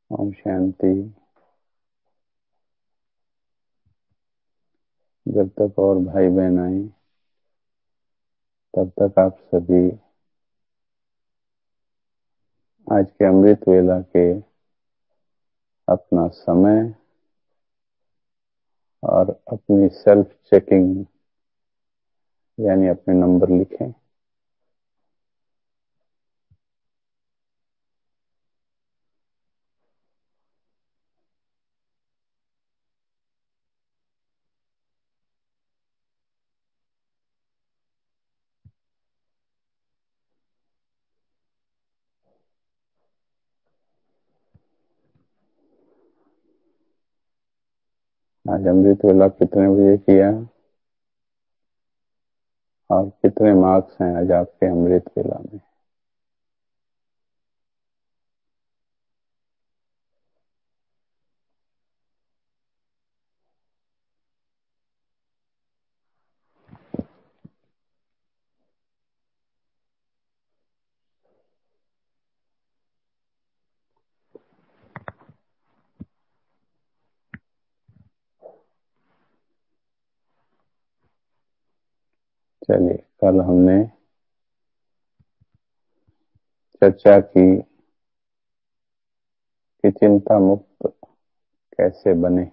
ओम शांति। जब तक और भाई बहन आए तब तक आप सभी आज के अमृत वेला के अपना समय और अपनी सेल्फ चेकिंग यानी अपने नंबर लिखें। आज अमृत वेला कितने बजे किया और कितने मार्क्स हैं आज आपके अमृत वेला में? चलिए, कल हमने चर्चा की कि चिंता मुक्त कैसे बने।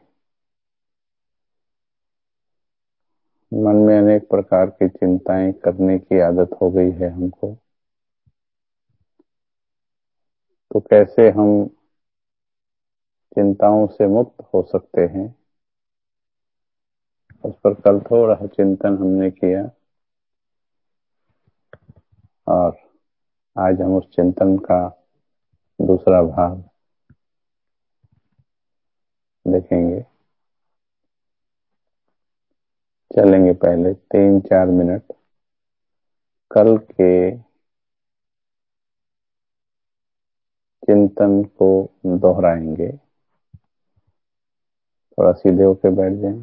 मन में अनेक प्रकार की चिंताएं करने की आदत हो गई है हमको, तो कैसे हम चिंताओं से मुक्त हो सकते हैं, उस पर कल थोड़ा चिंतन हमने किया। और आज हम उस चिंतन का दूसरा भाग देखेंगे। चलेंगे पहले 3-4 मिनट कल के चिंतन को दोहराएंगे। थोड़ा सीधे होकर बैठ जाएं।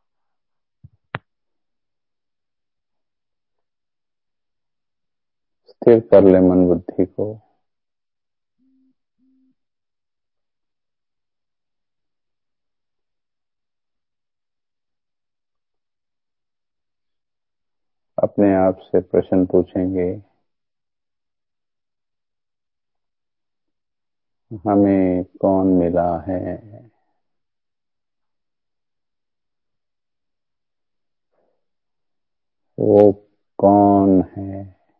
स्थिर कर ले मन बुद्धि को। अपने आप से प्रश्न पूछेंगे, हमें कौन मिला है? वो कौन है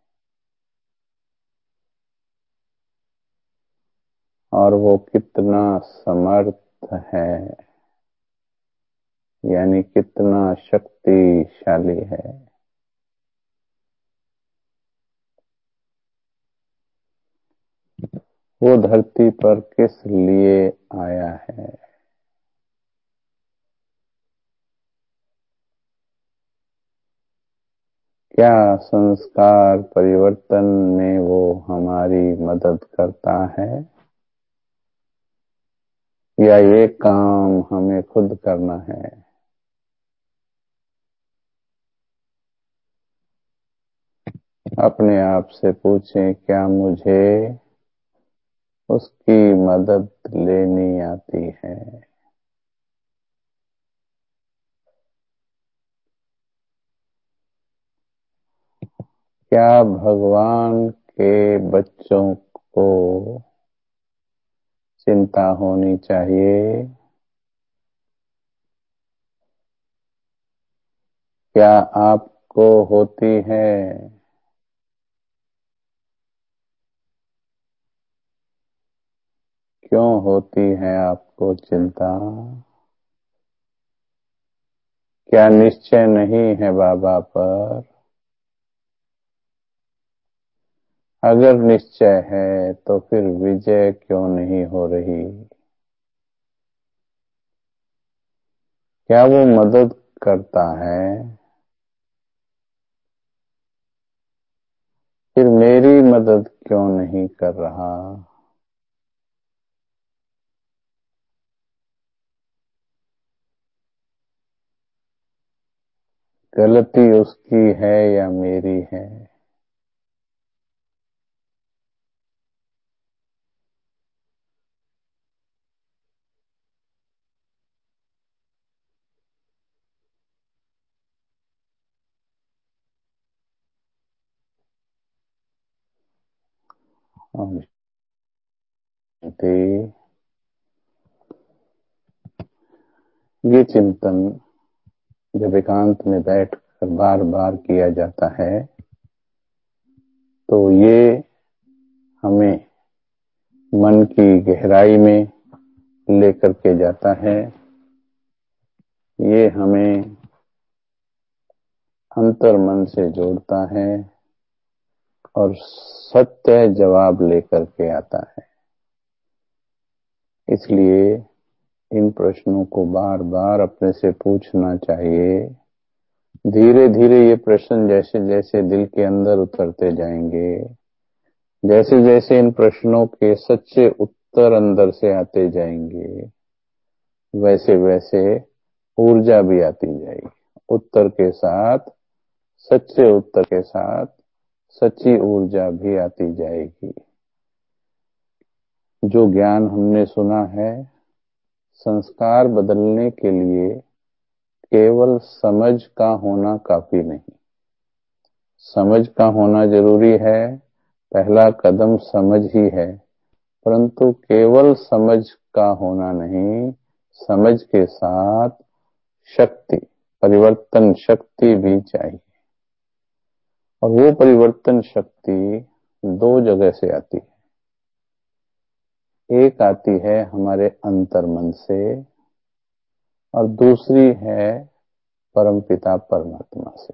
और वो कितना समर्थ है, यानी कितना शक्तिशाली है। वो धरती पर किस लिए आया है? क्या संस्कार परिवर्तन में वो हमारी मदद करता है, या ये काम हमें खुद करना है? अपने आप से पूछें, क्या मुझे उसकी मदद लेनी आती है? क्या भगवान के बच्चों को चिंता होनी चाहिए? क्या आपको होती है? क्यों होती है आपको चिंता? क्या निश्चय नहीं है बाबा पर? अगर निश्चय है तो फिर विजय क्यों नहीं हो रही? क्या वो मदद करता है? फिर मेरी मदद क्यों नहीं कर रहा? गलती उसकी है या मेरी है? और शांति। ये चिंतन जब एकांत में बैठकर बार बार किया जाता है तो ये हमें मन की गहराई में लेकर के जाता है। ये हमें अंतर मन से जोड़ता है और सत्य जवाब लेकर के आता है। इसलिए इन प्रश्नों को बार बार अपने से पूछना चाहिए। धीरे धीरे ये प्रश्न जैसे जैसे दिल के अंदर उतरते जाएंगे, जैसे जैसे इन प्रश्नों के सच्चे उत्तर अंदर से आते जाएंगे, वैसे वैसे ऊर्जा भी आती जाएगी। उत्तर के साथ, सच्चे उत्तर के साथ सच्ची ऊर्जा भी आती जाएगी। जो ज्ञान हमने सुना है, संस्कार बदलने के लिए केवल समझ का होना काफी नहीं। समझ का होना जरूरी है, पहला कदम समझ ही है, परंतु केवल समझ का होना नहीं, समझ के साथ शक्ति, परिवर्तन शक्ति भी चाहिए। और वो परिवर्तन शक्ति दो जगह से आती है। एक आती है हमारे अंतर्मन से और दूसरी है परमपिता परमात्मा से।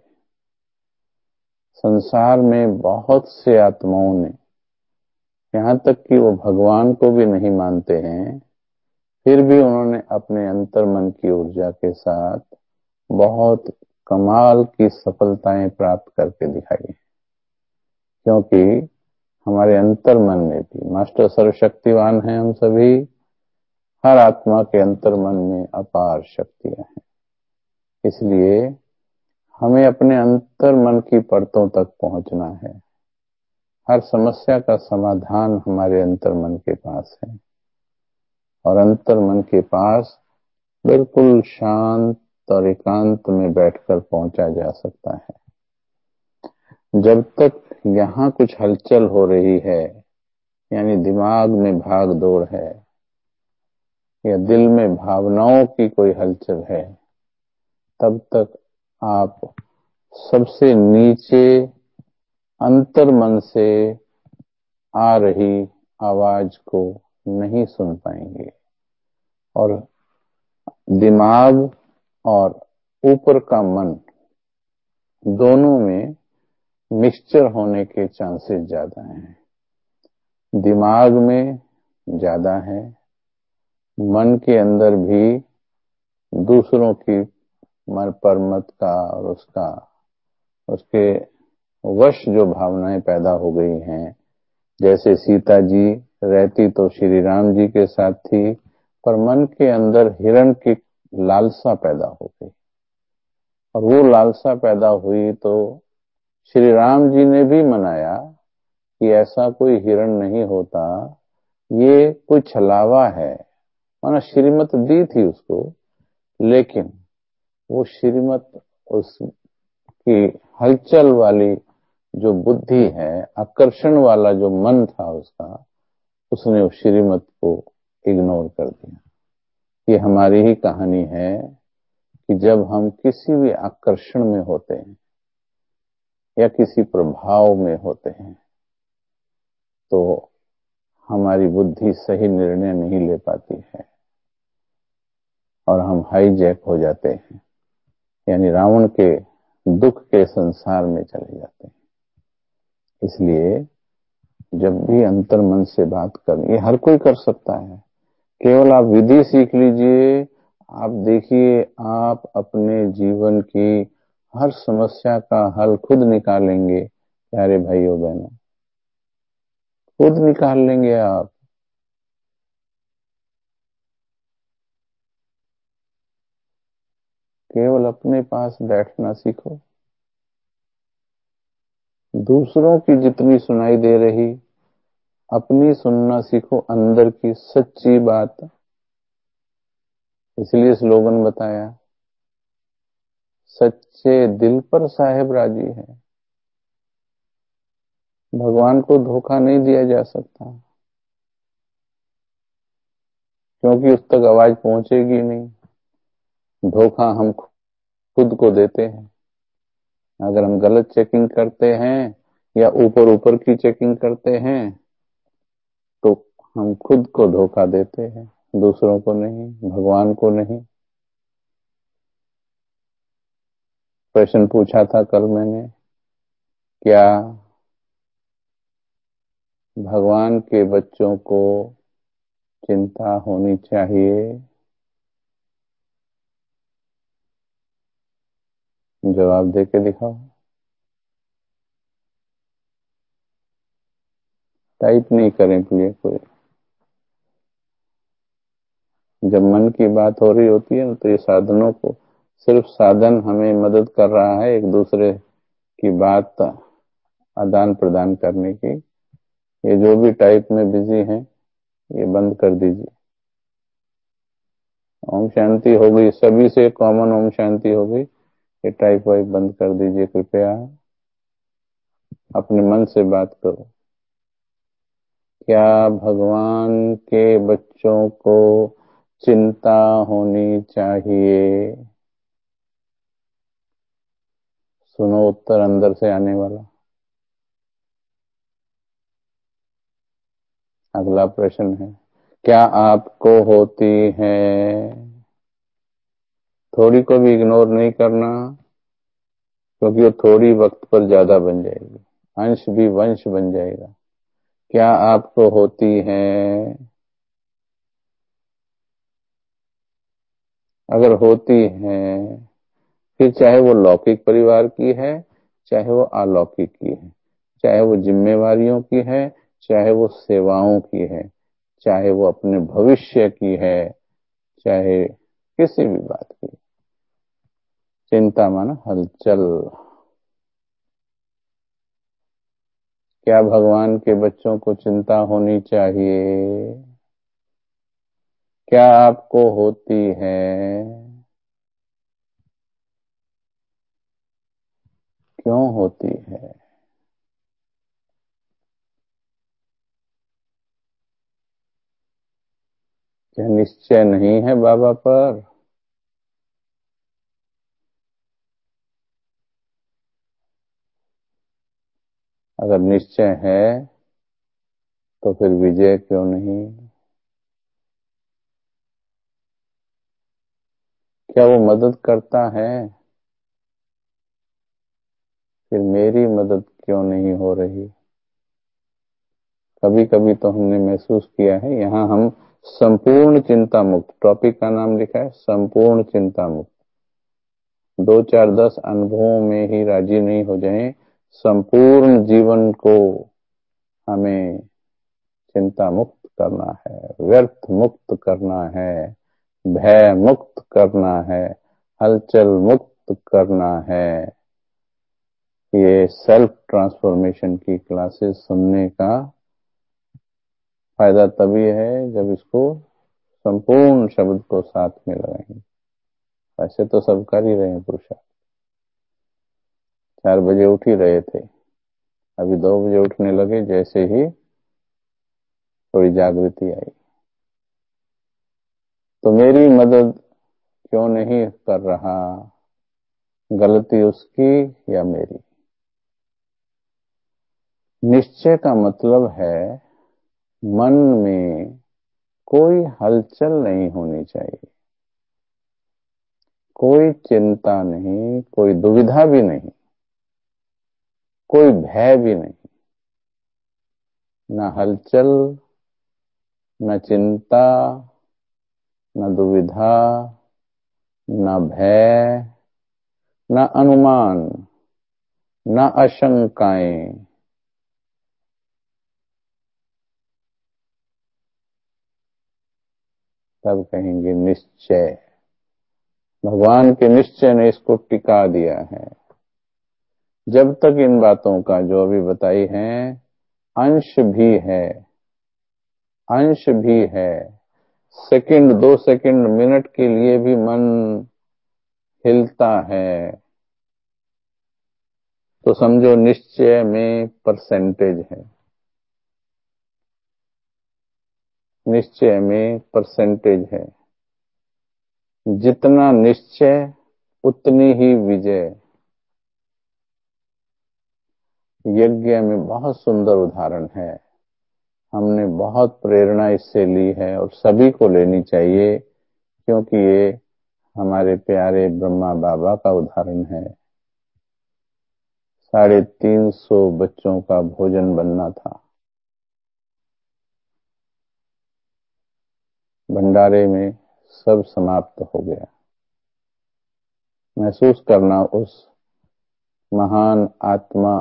संसार में बहुत से आत्माओं ने, यहाँ तक कि वो भगवान को भी नहीं मानते हैं, फिर भी उन्होंने अपने अंतर्मन की ऊर्जा के साथ बहुत कमाल की सफलताएं प्राप्त करके दिखाई। क्योंकि हमारे अंतर्मन में भी मास्टर सर्वशक्तिवान हैं। हम सभी, हर आत्मा के अंतर्मन में अपार शक्तियां हैं। इसलिए हमें अपने अंतर्मन की परतों तक पहुंचना है। हर समस्या का समाधान हमारे अंतर्मन के पास है और अंतर्मन के पास बिल्कुल शांत और एकांत में बैठकर पहुंचा जा सकता है। जब तक यहाँ कुछ हलचल हो रही है, यानी दिमाग में भाग दौड़ है या दिल में भावनाओं की कोई हलचल है, तब तक आप सबसे नीचे अंतर्मन से आ रही आवाज को नहीं सुन पाएंगे। और दिमाग और ऊपर का मन दोनों में मिक्सचर होने के चांसेस ज्यादा हैं। दिमाग में ज्यादा है, मन के अंदर भी दूसरों की मन परमत का और उसके वश जो भावनाएं पैदा हो गई हैं। जैसे सीता जी रहती तो श्री राम जी के साथ थी, पर मन के अंदर हिरण की लालसा पैदा हो गई और वो लालसा पैदा हुई तो श्री राम जी ने भी मनाया कि ऐसा कोई हिरण नहीं होता, ये कोई छलावा है। माना श्रीमत दी थी उसको, लेकिन वो श्रीमत, उसकी हलचल वाली जो बुद्धि है, आकर्षण वाला जो मन था उसका, उसने उस श्रीमत को इग्नोर कर दिया। ये हमारी ही कहानी है कि जब हम किसी भी आकर्षण में होते हैं या किसी प्रभाव में होते हैं तो हमारी बुद्धि सही निर्णय नहीं ले पाती है और हम हाईजैक हो जाते हैं, यानी रावण के दुख के संसार में चले जाते हैं। इसलिए जब भी अंतर्मन से बात करनी, ये हर कोई कर सकता है। केवल आप विधि सीख लीजिए, आप देखिए आप अपने जीवन की हर समस्या का हल खुद निकालेंगे। प्यारे भाइयों बहनों, खुद निकाल लेंगे आप। केवल अपने पास बैठना सीखो। दूसरों की जितनी सुनाई दे रही, अपनी सुनना सीखो, अंदर की सच्ची बात। इसलिए स्लोगन बताया, सच्चे दिल पर साहेब राजी है। भगवान को धोखा नहीं दिया जा सकता, क्योंकि उस तक आवाज पहुंचेगी नहीं। धोखा हम खुद को देते हैं। अगर हम गलत चेकिंग करते हैं या ऊपर ऊपर की चेकिंग करते हैं तो हम खुद को धोखा देते हैं, दूसरों को नहीं, भगवान को नहीं। प्रश्न पूछा था कल मैंने, क्या भगवान के बच्चों को चिंता होनी चाहिए? जवाब दे के दिखाओ। टाइप नहीं करें प्लीज कोई। जब मन की बात हो रही होती है ना, तो ये साधनों को, सिर्फ साधन हमें मदद कर रहा है एक दूसरे की बात आदान प्रदान करने की। ये जो भी टाइप में बिजी हैं, ये बंद कर दीजिए। ओम शांति हो गई, सभी से कॉमन ओम शांति हो गई। ये टाइप वाइप बंद कर दीजिए कृपया। अपने मन से बात करो। क्या भगवान के बच्चों को चिंता होनी चाहिए? सुनो उत्तर अंदर से आने वाला। अगला प्रश्न है, क्या आपको होती है? थोड़ी को भी इग्नोर नहीं करना, क्योंकि वो थोड़ी वक्त पर ज्यादा बन जाएगी, अंश भी वंश बन जाएगा। क्या आपको होती है? अगर होती है, फिर चाहे वो लौकिक परिवार की है, चाहे वो अलौकिक की है, चाहे वो जिम्मेवारियों की है, चाहे वो सेवाओं की है, चाहे वो अपने भविष्य की है, चाहे किसी भी बात की। चिंता माना हलचल। क्या भगवान के बच्चों को चिंता होनी चाहिए? क्या आपको होती है? क्यों होती है? क्या निश्चय नहीं है बाबा पर? अगर निश्चय है तो फिर विजय क्यों नहीं? क्या वो मदद करता है? फिर मेरी मदद क्यों नहीं हो रही? कभी कभी तो हमने महसूस किया है, यहाँ हम संपूर्ण चिंता मुक्त, टॉपिक का नाम लिखा है संपूर्ण चिंता मुक्त। 2 4 10 अनुभवों में ही राजी नहीं हो जाएं, संपूर्ण जीवन को हमें चिंता मुक्त करना है, व्यर्थ मुक्त करना है, भय मुक्त करना है, हलचल मुक्त करना है। ये सेल्फ ट्रांसफॉर्मेशन की क्लासेस सुनने का फायदा तभी है जब इसको संपूर्ण शब्द को साथ में लगाएंगे। ऐसे तो सब कर ही रहे हैं पुरुषार्थ। 4 बजे उठ ही रहे थे, अभी 2 बजे उठने लगे, जैसे ही थोड़ी जागृति आई। तो मेरी मदद क्यों नहीं कर रहा? गलती उसकी या मेरी? निश्चय का मतलब है मन में कोई हलचल नहीं होनी चाहिए, कोई चिंता नहीं, कोई दुविधा भी नहीं, कोई भय भी नहीं। न हलचल, न चिंता, न दुविधा, न भय, न अनुमान, न आशंकाएं। तब कहेंगे निश्चय। भगवान के निश्चय ने इसको टिका दिया है। जब तक इन बातों का जो अभी बताई हैं अंश भी है, अंश भी है, सेकंड 2 सेकंड मिनट के लिए भी मन हिलता है, तो समझो निश्चय में परसेंटेज है, निश्चय में परसेंटेज है। जितना निश्चय उतनी ही विजय। यज्ञ में बहुत सुंदर उदाहरण है, हमने बहुत प्रेरणा इससे ली है और सभी को लेनी चाहिए, क्योंकि ये हमारे प्यारे ब्रह्मा बाबा का उदाहरण है। 350 बच्चों का भोजन बनना था। भंडारे में सब समाप्त हो गया। महसूस करना उस महान आत्मा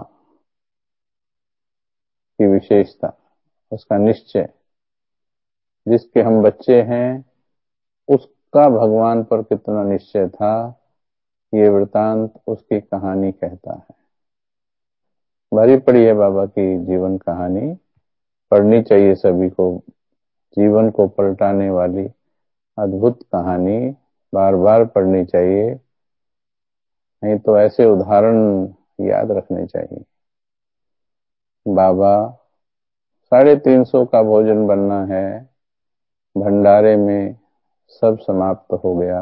की विशेषता, उसका निश्चय। जिसके हम बच्चे हैं उसका भगवान पर कितना निश्चय था, ये वृतांत उसकी कहानी कहता है। भरी पड़ी है बाबा की जीवन कहानी, पढ़नी चाहिए सभी को। जीवन को पलटाने वाली अद्भुत कहानी बार बार पढ़नी चाहिए, नहीं तो ऐसे उदाहरण याद रखने चाहिए। बाबा 350 का भोजन बनना है, भंडारे में सब समाप्त हो गया।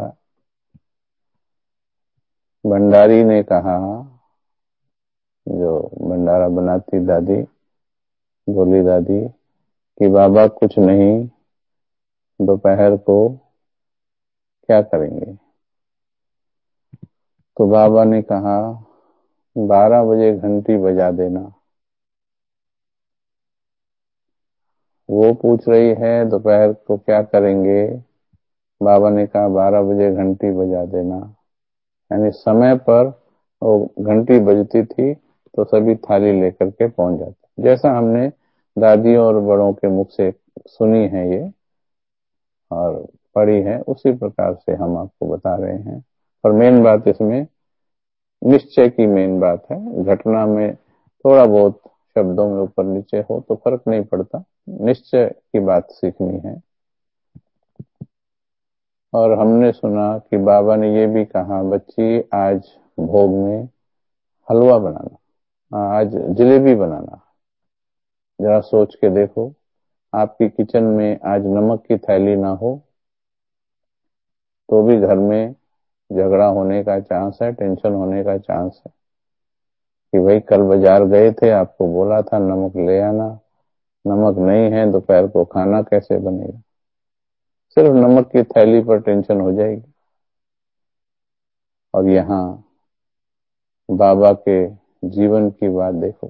भंडारी ने कहा, जो भंडारा बनाती दादी, बोली दादी कि बाबा कुछ नहीं, दोपहर को क्या करेंगे। तो बाबा ने कहा 12 बजे घंटी बजा देना। वो पूछ रही है दोपहर को क्या करेंगे, बाबा ने कहा 12 बजे घंटी बजा देना। यानी समय पर वो घंटी बजती थी तो सभी थाली लेकर के पहुंच जाते, जैसा हमने दादियों और बड़ों के मुख से सुनी है ये और पढ़ी है, उसी प्रकार से हम आपको बता रहे हैं। और मेन बात इसमें निश्चय की मेन बात है। घटना में थोड़ा बहुत शब्दों में ऊपर नीचे हो तो फर्क नहीं पड़ता, निश्चय की बात सीखनी है। और हमने सुना कि बाबा ने ये भी कहा, बच्ची आज भोग में हलवा बनाना, आज जलेबी बनाना। जरा सोच के देखो, आपकी किचन में आज नमक की थैली ना हो तो भी घर में झगड़ा होने का चांस है, टेंशन होने का चांस है कि भाई कल बाजार गए थे, आपको बोला था नमक ले आना, नमक नहीं है, दोपहर को खाना कैसे बनेगा। सिर्फ नमक की थैली पर टेंशन हो जाएगी। और यहाँ बाबा के जीवन की बात देखो,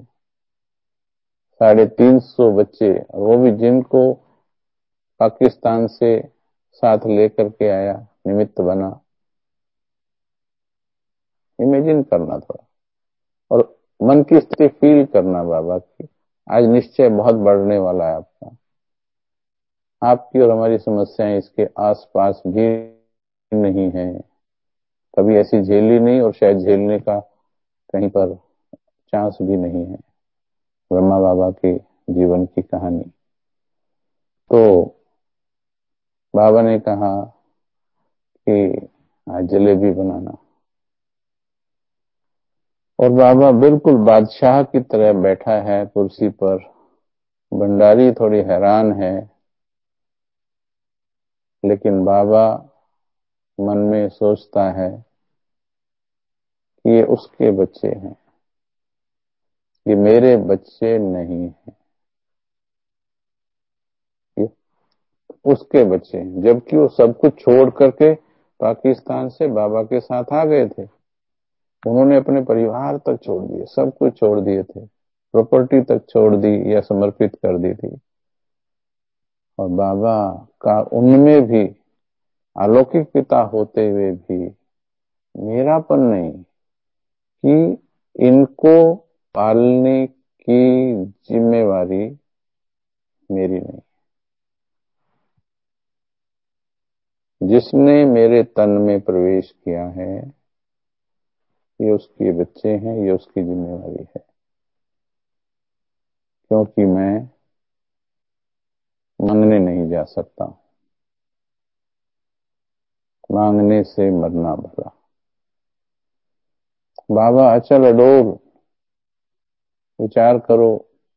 350 बच्चे, वो भी जिनको पाकिस्तान से साथ लेकर के आया, निमित्त बना। इमेजिन करना थोड़ा, और मन की स्थिति फील करना बाबा की। आज निश्चय बहुत बढ़ने वाला है आपका, आपकी और हमारी समस्याएं इसके आसपास भी नहीं है, कभी ऐसी झेली नहीं और शायद झेलने का कहीं पर चांस भी नहीं है। ब्रह्मा बाबा के जीवन की कहानी। तो बाबा ने कहा कि आज जलेबी बनाना, और बाबा बिल्कुल बादशाह की तरह बैठा है कुर्सी पर। भंडारी थोड़ी हैरान है, लेकिन बाबा मन में सोचता है कि ये उसके बच्चे हैं, ये मेरे बच्चे नहीं हैं, ये उसके बच्चे हैं। जबकि वो सब कुछ छोड़ करके पाकिस्तान से बाबा के साथ आ गए थे। उन्होंने अपने परिवार तक छोड़ दिए, सब कुछ छोड़ दिए थे, प्रॉपर्टी तक छोड़ दी या समर्पित कर दी थी। और बाबा का उनमें भी अलौकिक पिता होते हुए भी मेरापन नहीं, कि इनको पालने की जिम्मेवारी मेरी नहीं। जिसने मेरे तन में प्रवेश किया है, ये उसके बच्चे हैं, ये उसकी जिम्मेवारी है। क्योंकि मैं मांगने नहीं जा सकता, मांगने से मरना भला। बाबा अचल अडोल विचार करो,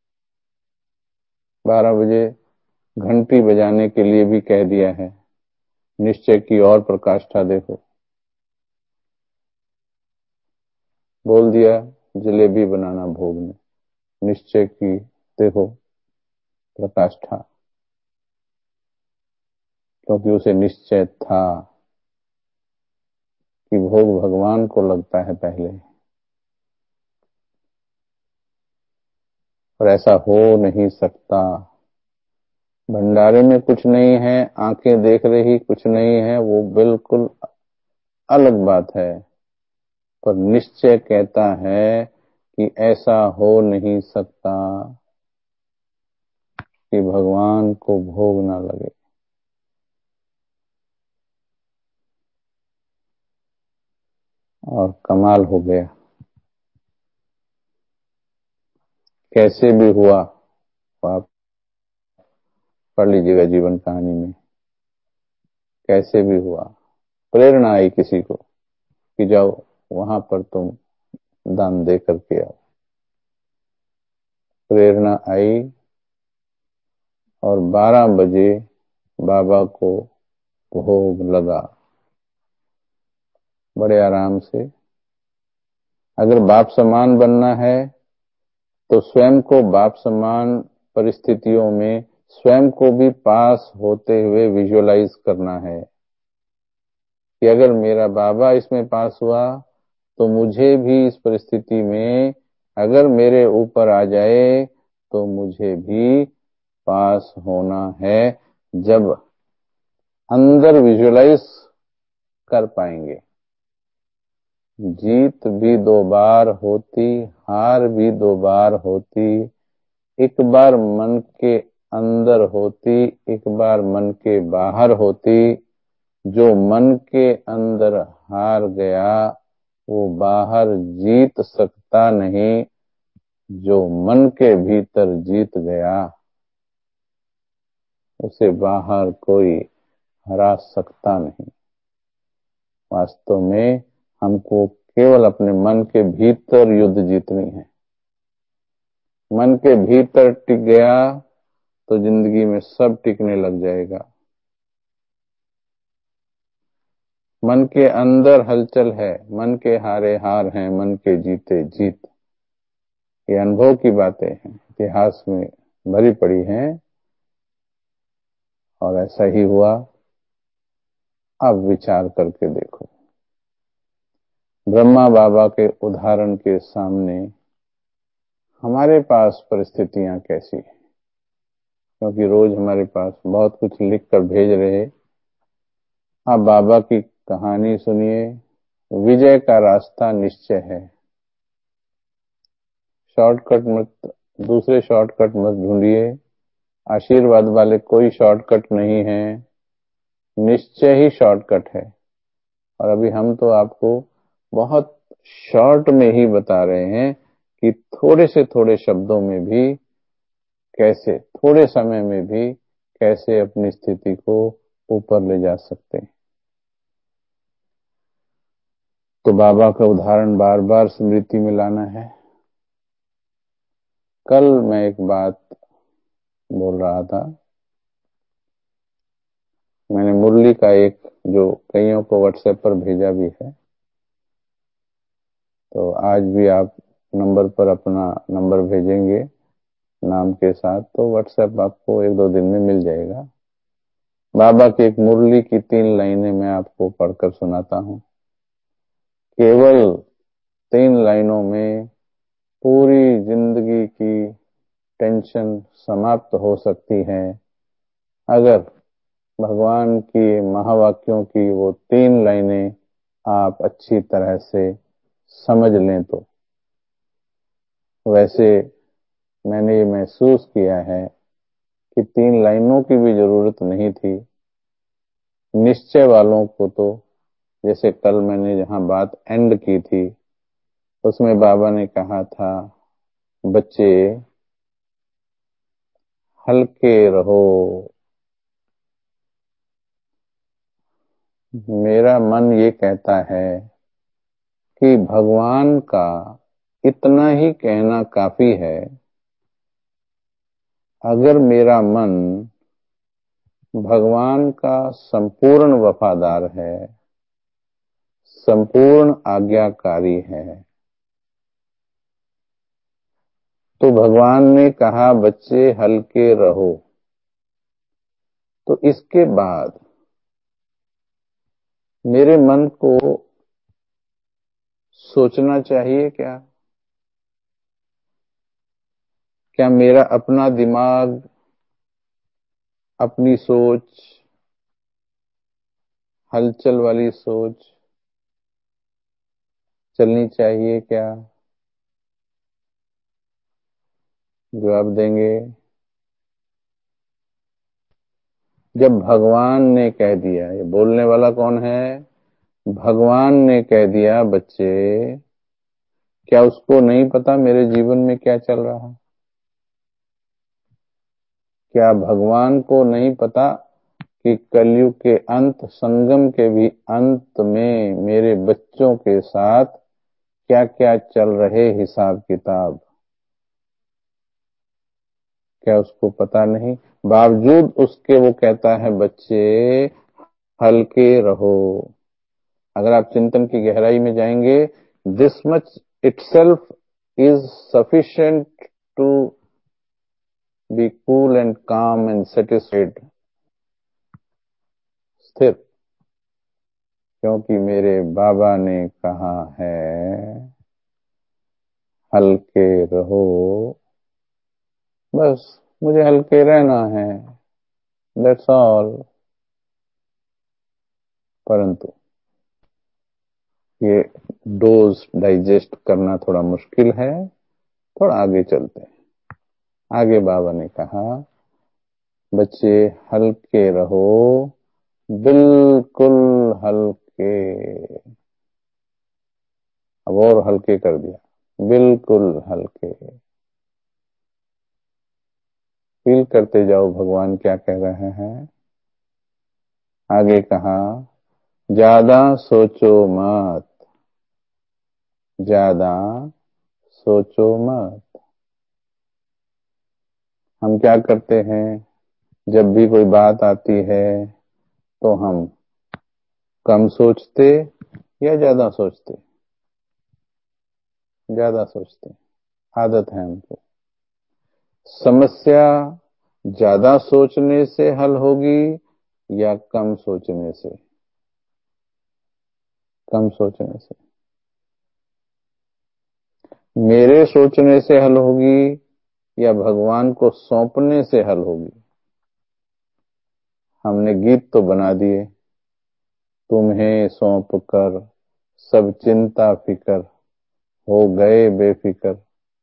12 बजे घंटी बजाने के लिए भी कह दिया है, निश्चय की और प्रकाष्ठा देखो। बोल दिया जलेबी बनाना भोग में, निश्चय की देखो प्रकाष्ठा, क्योंकि उसे निश्चय था कि भोग भगवान को लगता है पहले, और ऐसा हो नहीं सकता। भंडारे में कुछ नहीं है, आंखें देख रही कुछ नहीं है, वो बिल्कुल अलग बात है, पर निश्चय कहता है कि ऐसा हो नहीं सकता कि भगवान को भोग ना लगे। और कमाल हो गया, कैसे भी हुआ, आप पढ़ लीजिएगा जीवन कहानी में, कैसे भी हुआ, प्रेरणा आई किसी को कि जाओ वहां पर तुम दान दे करके आओ। प्रेरणा आई और 12 बजे बाबा को भोग लगा, बड़े आराम से। अगर बाप समान बनना है तो स्वयं को बाप समान परिस्थितियों में स्वयं को भी पास होते हुए विजुअलाइज करना है कि अगर मेरा बाबा इसमें पास हुआ तो मुझे भी इस परिस्थिति में अगर मेरे ऊपर आ जाए तो मुझे भी पास होना है। जब अंदर विजुअलाइज कर पाएंगे, जीत भी 2 बार होती, हार भी 2 बार होती, एक बार मन के अंदर होती, एक बार मन के बाहर होती। जो मन के अंदर हार गया वो बाहर जीत सकता नहीं, जो मन के भीतर जीत गया उसे बाहर कोई हरा सकता नहीं। वास्तव में हमको केवल अपने मन के भीतर युद्ध जीतनी है। मन के भीतर टिक गया तो जिंदगी में सब टिकने लग जाएगा। मन के अंदर हलचल है, मन के हारे हार हैं, मन के जीते जीत। ये अनुभव की बातें हैं, इतिहास में भरी पड़ी हैं और ऐसा ही हुआ। अब विचार करके देखो, ब्रह्मा बाबा के उदाहरण के सामने हमारे पास परिस्थितियां कैसी हैं? क्योंकि रोज हमारे पास बहुत कुछ लिख कर भेज रहे। आप बाबा की कहानी सुनिए, विजय का रास्ता निश्चय है। शॉर्टकट मत, दूसरे शॉर्टकट मत ढूंढिए। आशीर्वाद वाले कोई शॉर्टकट नहीं है, निश्चय ही शॉर्टकट है। और अभी हम तो आपको बहुत शॉर्ट में ही बता रहे हैं कि थोड़े से थोड़े शब्दों में भी कैसे, थोड़े समय में भी कैसे अपनी स्थिति को ऊपर ले जा सकते हैं। तो बाबा का उदाहरण बार बार स्मृति में लाना है। कल मैं एक बात बोल रहा था, मैंने मुरली का एक जो कईयों को व्हाट्सएप पर भेजा भी है, तो आज भी आप नंबर पर अपना नंबर भेजेंगे नाम के साथ तो व्हाट्सएप आपको 1-2 दिन में मिल जाएगा। बाबा की एक मुरली की 3 लाइनें मैं आपको पढ़कर सुनाता हूँ। केवल 3 लाइनों में पूरी जिंदगी की टेंशन समाप्त हो सकती है अगर भगवान की महावाक्यों की वो 3 लाइनें आप अच्छी तरह से समझ लें तो। वैसे मैंने ये महसूस किया है कि 3 लाइनों की भी जरूरत नहीं थी। निश्चय वालों को तो, जैसे कल मैंने जहां बात एंड की थी उसमें बाबा ने कहा था, बच्चे हल्के रहो, मेरा मन ये कहता है कि भगवान का इतना ही कहना काफी है। अगर मेरा मन भगवान का संपूर्ण वफादार है, संपूर्ण आज्ञाकारी है, तो भगवान ने कहा बच्चे हल्के रहो, तो इसके बाद मेरे मन को सोचना चाहिए क्या? क्या मेरा अपना दिमाग, अपनी सोच, हलचल वाली सोच चलनी चाहिए क्या? जवाब देंगे। जब भगवान ने कह दिया, ये बोलने वाला कौन है? भगवान ने कह दिया बच्चे, क्या उसको नहीं पता मेरे जीवन में क्या चल रहा है? क्या भगवान को नहीं पता कि कलयुग के अंत, संगम के भी अंत में मेरे बच्चों के साथ क्या क्या चल रहे हिसाब किताब? क्या उसको पता नहीं? बावजूद उसके वो कहता है बच्चे हल्के रहो। अगर आप चिंतन की गहराई में जाएंगे, this much itself is sufficient to be cool and calm and satisfied, स्थिर। क्योंकि मेरे बाबा ने कहा है हल्के रहो, बस मुझे हल्के रहना है, दैट्स ऑल। परंतु ये डोज डाइजेस्ट करना थोड़ा मुश्किल है। थोड़ा आगे चलते हैं। आगे बाबा ने कहा बच्चे हल्के रहो, बिल्कुल हल्के। अब और हल्के कर दिया, बिल्कुल हल्के। फील करते जाओ भगवान क्या कह रहे हैं। आगे कहा ज्यादा सोचो मत, ज्यादा सोचो मत। हम क्या करते हैं, जब भी कोई बात आती है तो हम कम सोचते या ज्यादा सोचते? ज्यादा सोचते। आदत है हमको। समस्या ज्यादा सोचने से हल होगी या कम सोचने से? कम सोचने से। मेरे सोचने से हल होगी या भगवान को सौंपने से हल होगी? हमने गीत तो बना दिए, तुम्हें सौंप कर सब चिंता फिकर हो गए बेफिक्र।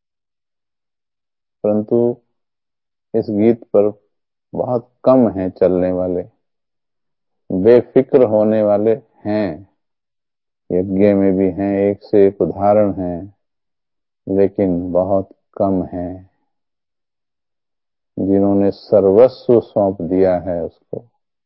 परंतु इस गीत पर बहुत कम हैं चलने वाले, बेफिक्र होने वाले हैं। यज्ञ में भी हैं, एक से एक उदाहरण हैं, लेकिन बहुत कम हैं जिन्होंने सर्वस्व सौंप दिया है उसको,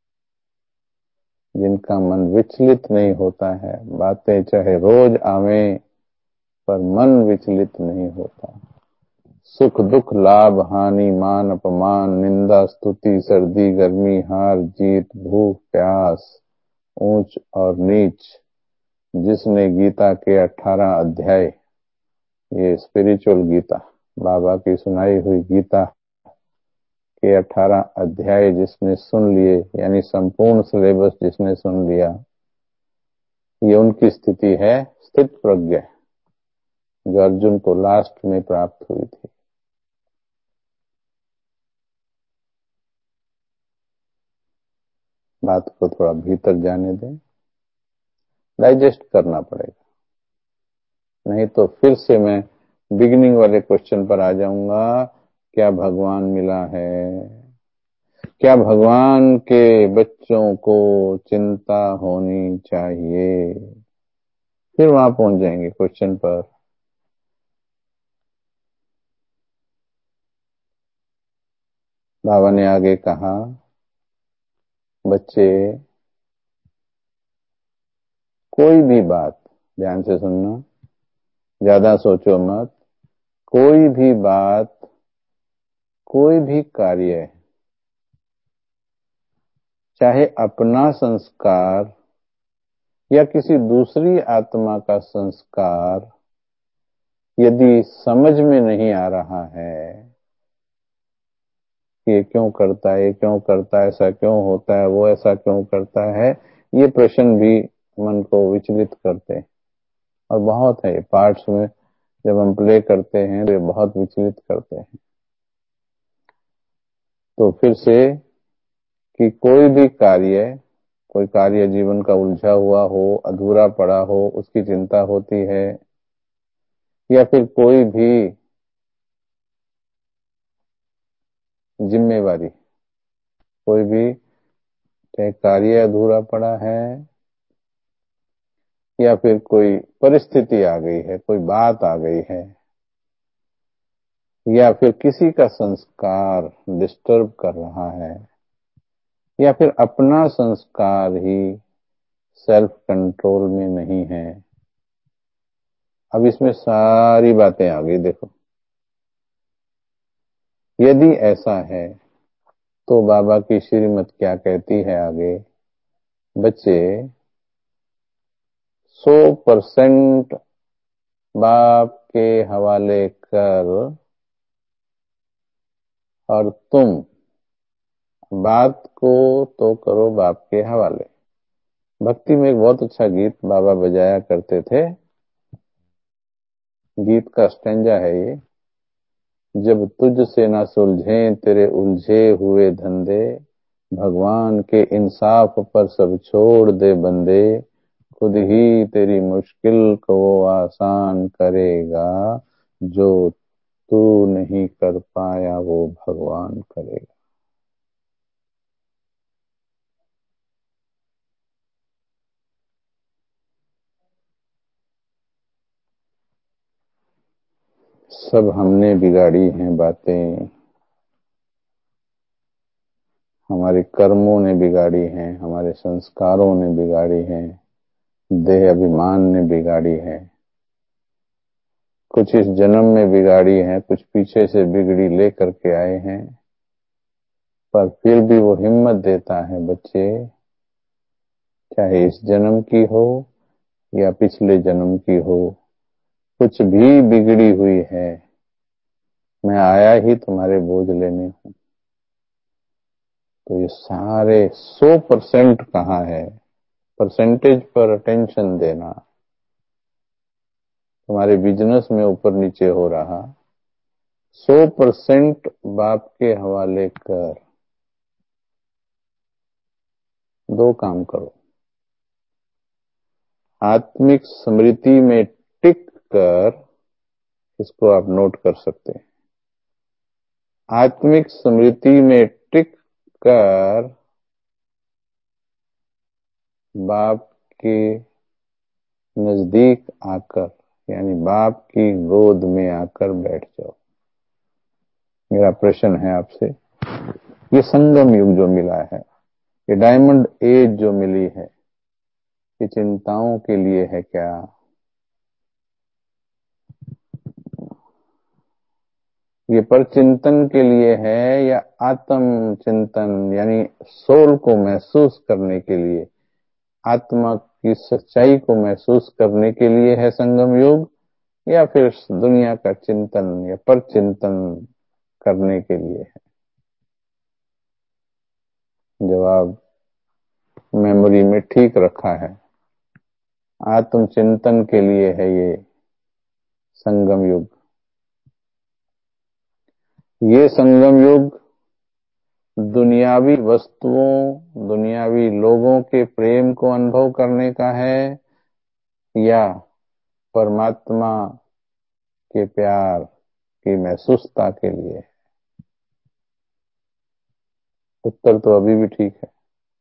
जिनका मन विचलित नहीं होता है। बातें चाहे रोज आवे पर मन विचलित नहीं होता। सुख दुख लाभ हानि मान अपमान निंदा स्तुति सर्दी गर्मी हार जीत भूख प्यास ऊंच और नीच, जिसने गीता के 18 अध्याय, ये स्पिरिचुअल गीता, बाबा की सुनाई हुई गीता के 18 अध्याय जिसने सुन लिए, यानी संपूर्ण सिलेबस जिसने सुन लिया, ये उनकी स्थिति है स्थित प्रज्ञ, जो अर्जुन को लास्ट में प्राप्त हुई थी। बात को थोड़ा भीतर जाने दें, डाइजेस्ट करना पड़ेगा। नहीं तो फिर से मैं बिगिनिंग वाले क्वेश्चन पर आ जाऊंगा, क्या भगवान मिला है? क्या भगवान के बच्चों को चिंता होनी चाहिए? फिर वहां पहुंच जाएंगे क्वेश्चन पर। बाबा ने आगे कहा बच्चे कोई भी बात ध्यान से सुनना, ज्यादा सोचो मत। कोई भी बात, कोई भी कार्य, चाहे अपना संस्कार या किसी दूसरी आत्मा का संस्कार, यदि समझ में नहीं आ रहा है कि ये क्यों करता है, ये क्यों करता है, ऐसा क्यों होता है, वो ऐसा क्यों करता है, ये प्रश्न भी मन को विचलित करते हैं। और बहुत है, ये पार्ट्स में जब हम प्ले करते हैं तो ये बहुत विचलित करते हैं। तो फिर से कि कोई कार्य जीवन का उलझा हुआ हो, अधूरा पड़ा हो, उसकी चिंता होती है, या फिर कोई भी जिम्मेवारी, कोई भी चाहे कार्य अधूरा पड़ा है या फिर कोई परिस्थिति आ गई है, कोई बात आ गई है, या फिर किसी का संस्कार डिस्टर्ब कर रहा है, या फिर अपना संस्कार ही सेल्फ कंट्रोल में नहीं है। अब इसमें सारी बातें आ गई। देखो, यदि ऐसा है तो बाबा की श्रीमत क्या कहती है आगे? बच्चे 100% बाप के हवाले कर और तुम बात को तो करो बाप के हवाले। भक्ति में एक बहुत अच्छा गीत बाबा बजाया करते थे। गीत का स्टेंजा है ये, जब तुझसे ना सुलझे तेरे उलझे हुए धंधे, भगवान के इंसाफ पर सब छोड़ दे बंदे, खुद ही तेरी मुश्किल को वो आसान करेगा, जो तू नहीं कर पाया वो भगवान करेगा। सब हमने बिगाड़ी हैं बातें, हमारे कर्मों ने बिगाड़ी हैं, हमारे संस्कारों ने बिगाड़ी हैं, देह अभिमान ने बिगाड़ी है। कुछ इस जन्म में बिगाड़ी है, कुछ पीछे से बिगड़ी ले करके आए हैं। पर फिर भी वो हिम्मत देता है, बच्चे चाहे इस जन्म की हो या पिछले जन्म की हो, कुछ भी बिगड़ी हुई है, मैं आया ही तुम्हारे बोझ लेने हूं। तो ये सारे 100% कहाँ है? परसेंटेज पर अटेंशन देना। तुम्हारे बिजनेस में ऊपर नीचे हो रहा, 100% बाप के हवाले कर। दो काम करो, आत्मिक स्मृति में टिक कर, इसको आप नोट कर सकते हैं, आत्मिक स्मृति में टिक कर बाप के नजदीक आकर, यानी बाप की गोद में आकर बैठ जाओ। मेरा प्रश्न है आपसे, ये संगम युग जो मिला है, ये डायमंड एज जो मिली है, ये चिंताओं के लिए है क्या? ये परचिंतन के लिए है या आत्म चिंतन यानी सोल को महसूस करने के लिए, आत्मा की सच्चाई को महसूस करने के लिए है संगम युग, या फिर दुनिया का चिंतन या परचिंतन करने के लिए है? जवाब मेमोरी में ठीक रखा है, आत्म चिंतन के लिए है ये संगम युग। ये संगम युग दुनियावी वस्तुओं, दुनियावी लोगों के प्रेम को अनुभव करने का है या परमात्मा के प्यार की महसूसता के लिए? उत्तर तो अभी भी ठीक है।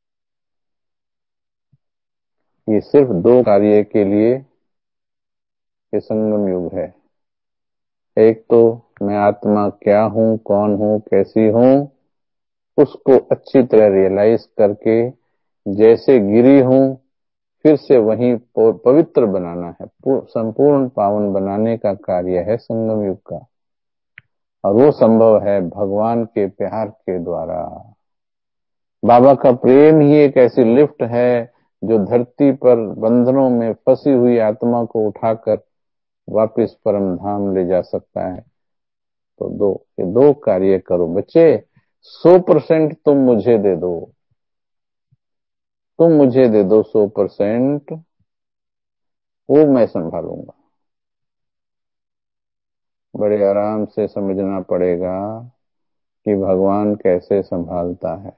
ये सिर्फ दो कार्य के लिए ये संगम युग है। एक तो मैं आत्मा क्या हूं, कौन हूं, कैसी हूं, उसको अच्छी तरह रियलाइज करके जैसे गिरी हूं फिर से वहीं पवित्र बनाना है, संपूर्ण पावन बनाने का कार्य है संगम युग का। और वो संभव है भगवान के प्यार के द्वारा। बाबा का प्रेम ही एक ऐसी लिफ्ट है जो धरती पर बंधनों में फंसी हुई आत्मा को उठाकर वापस परम धाम ले जा सकता है। तो ये दो कार्य करो बच्चे। 100% तुम मुझे दे दो, तुम मुझे दे दो 100%, वो मैं संभालूंगा। बड़े आराम से समझना पड़ेगा कि भगवान कैसे संभालता है।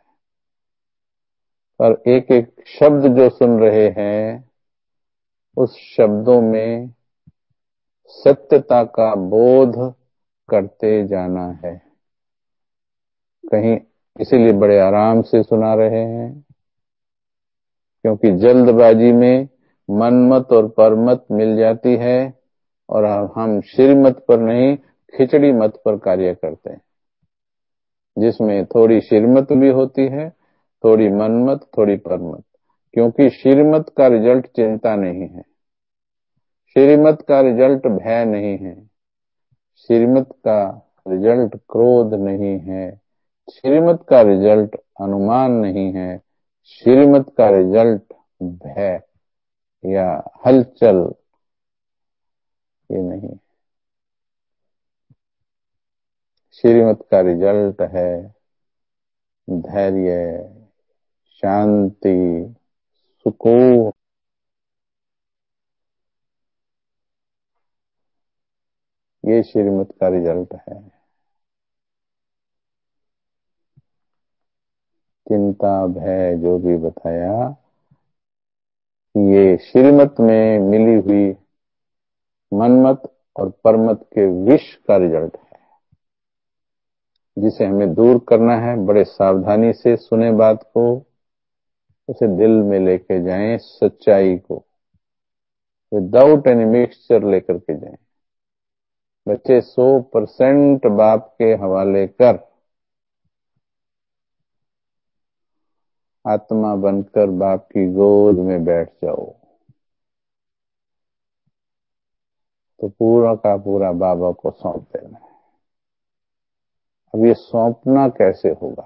पर एक एक शब्द जो सुन रहे हैं उस शब्दों में सत्यता का बोध करते जाना है। कहीं इसीलिए बड़े आराम से सुना रहे हैं, क्योंकि जल्दबाजी में मनमत और परमत मिल जाती है और हम श्रीमत पर नहीं खिचड़ी मत पर कार्य करते हैं, जिसमें थोड़ी श्रीमत भी होती है, थोड़ी मनमत, थोड़ी परमत। क्योंकि श्रीमत का रिजल्ट चिंता नहीं है, श्रीमत का रिजल्ट भय नहीं है, श्रीमत का रिजल्ट क्रोध नहीं है, श्रीमत का रिजल्ट अनुमान नहीं है, श्रीमत का रिजल्ट भय या हलचल ये नहीं। श्रीमत का रिजल्ट है धैर्य, शांति, सुकून। ये श्रीमत का रिजल्ट है। चिंता भय जो भी बताया, ये श्रीमत में मिली हुई मनमत और परमत के विष का रिजल्ट है, जिसे हमें दूर करना है। बड़े सावधानी से सुने बात को, उसे दिल में लेके जाएं, सच्चाई को विदाउट एनी मिक्सचर लेकर के जाएं। बच्चे 100% बाप के हवाले कर आत्मा बनकर बाप की गोद में बैठ जाओ, तो पूरा का पूरा बाबा को सौंप देना है। अब ये सौंपना कैसे होगा,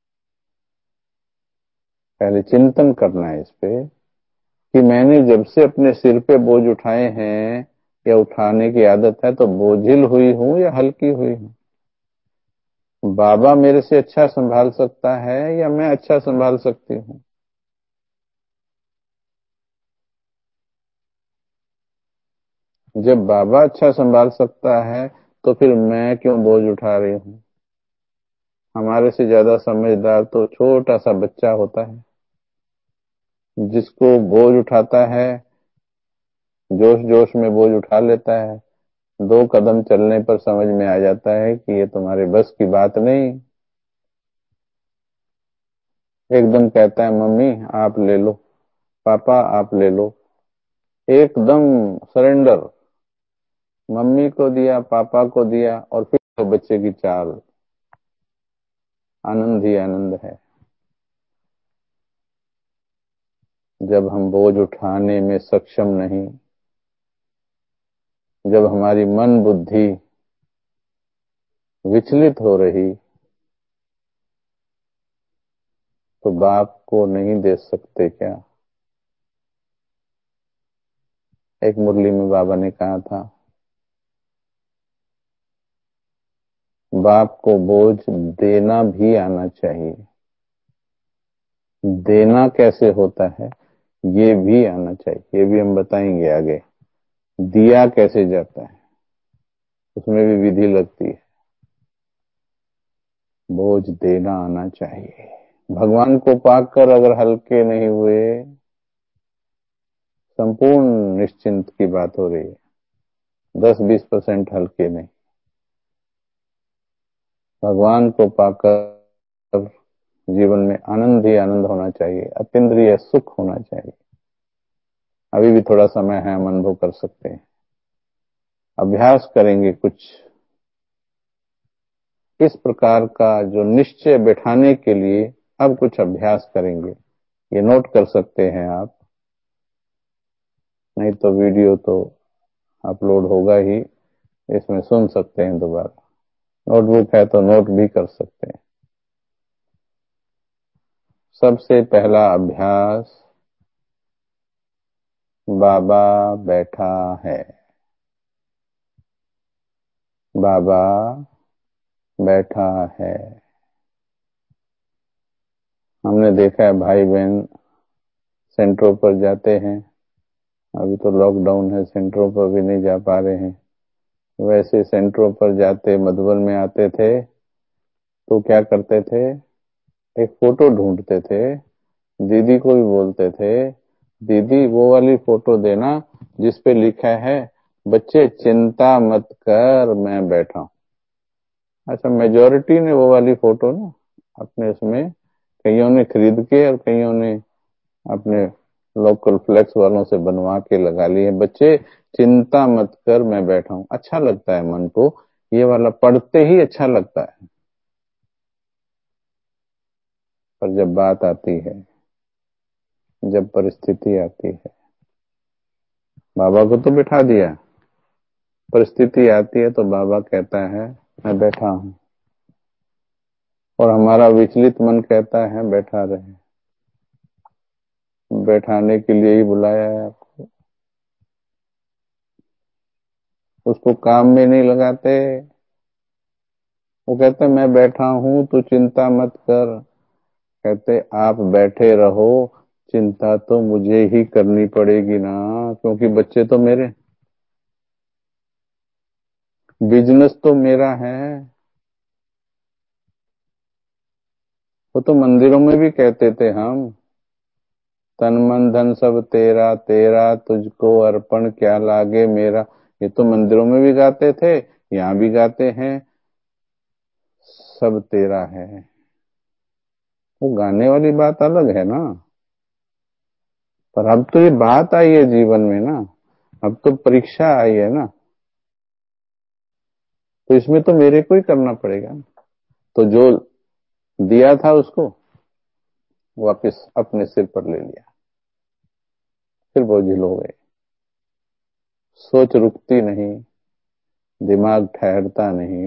पहले चिंतन करना है इस पे कि मैंने जब से अपने सिर पे बोझ उठाए हैं या उठाने की आदत है, तो बोझिल हुई हूं या हल्की हुई हूं। बाबा मेरे से अच्छा संभाल सकता है या मैं अच्छा संभाल सकती हूँ। जब बाबा अच्छा संभाल सकता है तो फिर मैं क्यों बोझ उठा रही हूँ। हमारे से ज्यादा समझदार तो छोटा सा बच्चा होता है, जिसको बोझ उठाता है, जोश जोश में बोझ उठा लेता है, 2 कदम चलने पर समझ में आ जाता है कि ये तुम्हारे बस की बात नहीं। एकदम कहता है मम्मी आप ले लो, पापा आप ले लो, एकदम सरेंडर। मम्मी को दिया, पापा को दिया, और फिर तो बच्चे की चाल। आनंद ही आनंद है। जब हम बोझ उठाने में सक्षम नहीं, जब हमारी मन बुद्धि विचलित हो रही, तो बाप को नहीं दे सकते क्या। एक मुरली में बाबा ने कहा था, बाप को बोझ देना भी आना चाहिए। देना कैसे होता है ये भी आना चाहिए, ये भी हम बताएंगे आगे। दिया कैसे जाता है उसमें भी विधि लगती है। बोझ देना आना चाहिए। भगवान को पाकर अगर हल्के नहीं हुए, संपूर्ण निश्चिंत की बात हो रही है, 10-20% हल्के नहीं। भगवान को पाकर जीवन में आनंद ही आनंद होना चाहिए, अतीन्द्रिय सुख होना चाहिए। अभी भी थोड़ा समय है, हम अनुभव कर सकते हैं। अभ्यास करेंगे कुछ इस प्रकार का, जो निश्चय बैठाने के लिए अब कुछ अभ्यास करेंगे। ये नोट कर सकते हैं आप नहीं तो वीडियो तो अपलोड होगा ही, इसमें सुन सकते हैं दोबारा। नोटबुक है तो नोट भी कर सकते हैं। सबसे पहला अभ्यास, बाबा बैठा है। बाबा बैठा है। हमने देखा है भाई बहन सेंटरों पर जाते हैं, अभी तो लॉकडाउन है, सेंटरों पर भी नहीं जा पा रहे हैं। वैसे सेंटरों पर जाते, मधुबन में आते थे तो क्या करते थे, एक फोटो ढूंढते थे, दीदी को भी बोलते थे, दीदी वो वाली फोटो देना जिस पे लिखा है बच्चे चिंता मत कर मैं बैठा हूं। अच्छा, मेजोरिटी ने वो वाली फोटो ना अपने उसमें, कईयों ने खरीद के और कईयों ने अपने लोकल फ्लेक्स वालों से बनवा के लगा लिए, बच्चे चिंता मत कर मैं बैठा हूं। अच्छा लगता है मन को, ये वाला पढ़ते ही अच्छा लगता है। पर जब बात आती है, जब परिस्थिति आती है, बाबा को तो बिठा दिया, परिस्थिति आती है तो बाबा कहता है मैं बैठा हूं, और हमारा विचलित मन कहता है बैठा रहे। बैठाने के लिए ही बुलाया है आपको, उसको काम में नहीं लगाते। वो कहते मैं बैठा हूं तू चिंता मत कर, कहते आप बैठे रहो, चिंता तो मुझे ही करनी पड़ेगी ना, क्योंकि बच्चे तो मेरे, बिजनेस तो मेरा है। वो तो मंदिरों में भी कहते थे हम, तन मन धन सब तेरा, तेरा तुझको अर्पण क्या लागे मेरा। ये तो मंदिरों में भी गाते थे, यहाँ भी गाते हैं, सब तेरा है। वो गाने वाली बात अलग है ना, पर अब तो ये बात आई है जीवन में ना, अब तो परीक्षा आई है ना, तो इसमें तो मेरे को ही करना पड़ेगा। तो जो दिया था उसको वापस अपने सिर पर ले लिया, फिर बोझिल हो गए। सोच रुकती नहीं, दिमाग ठहरता नहीं,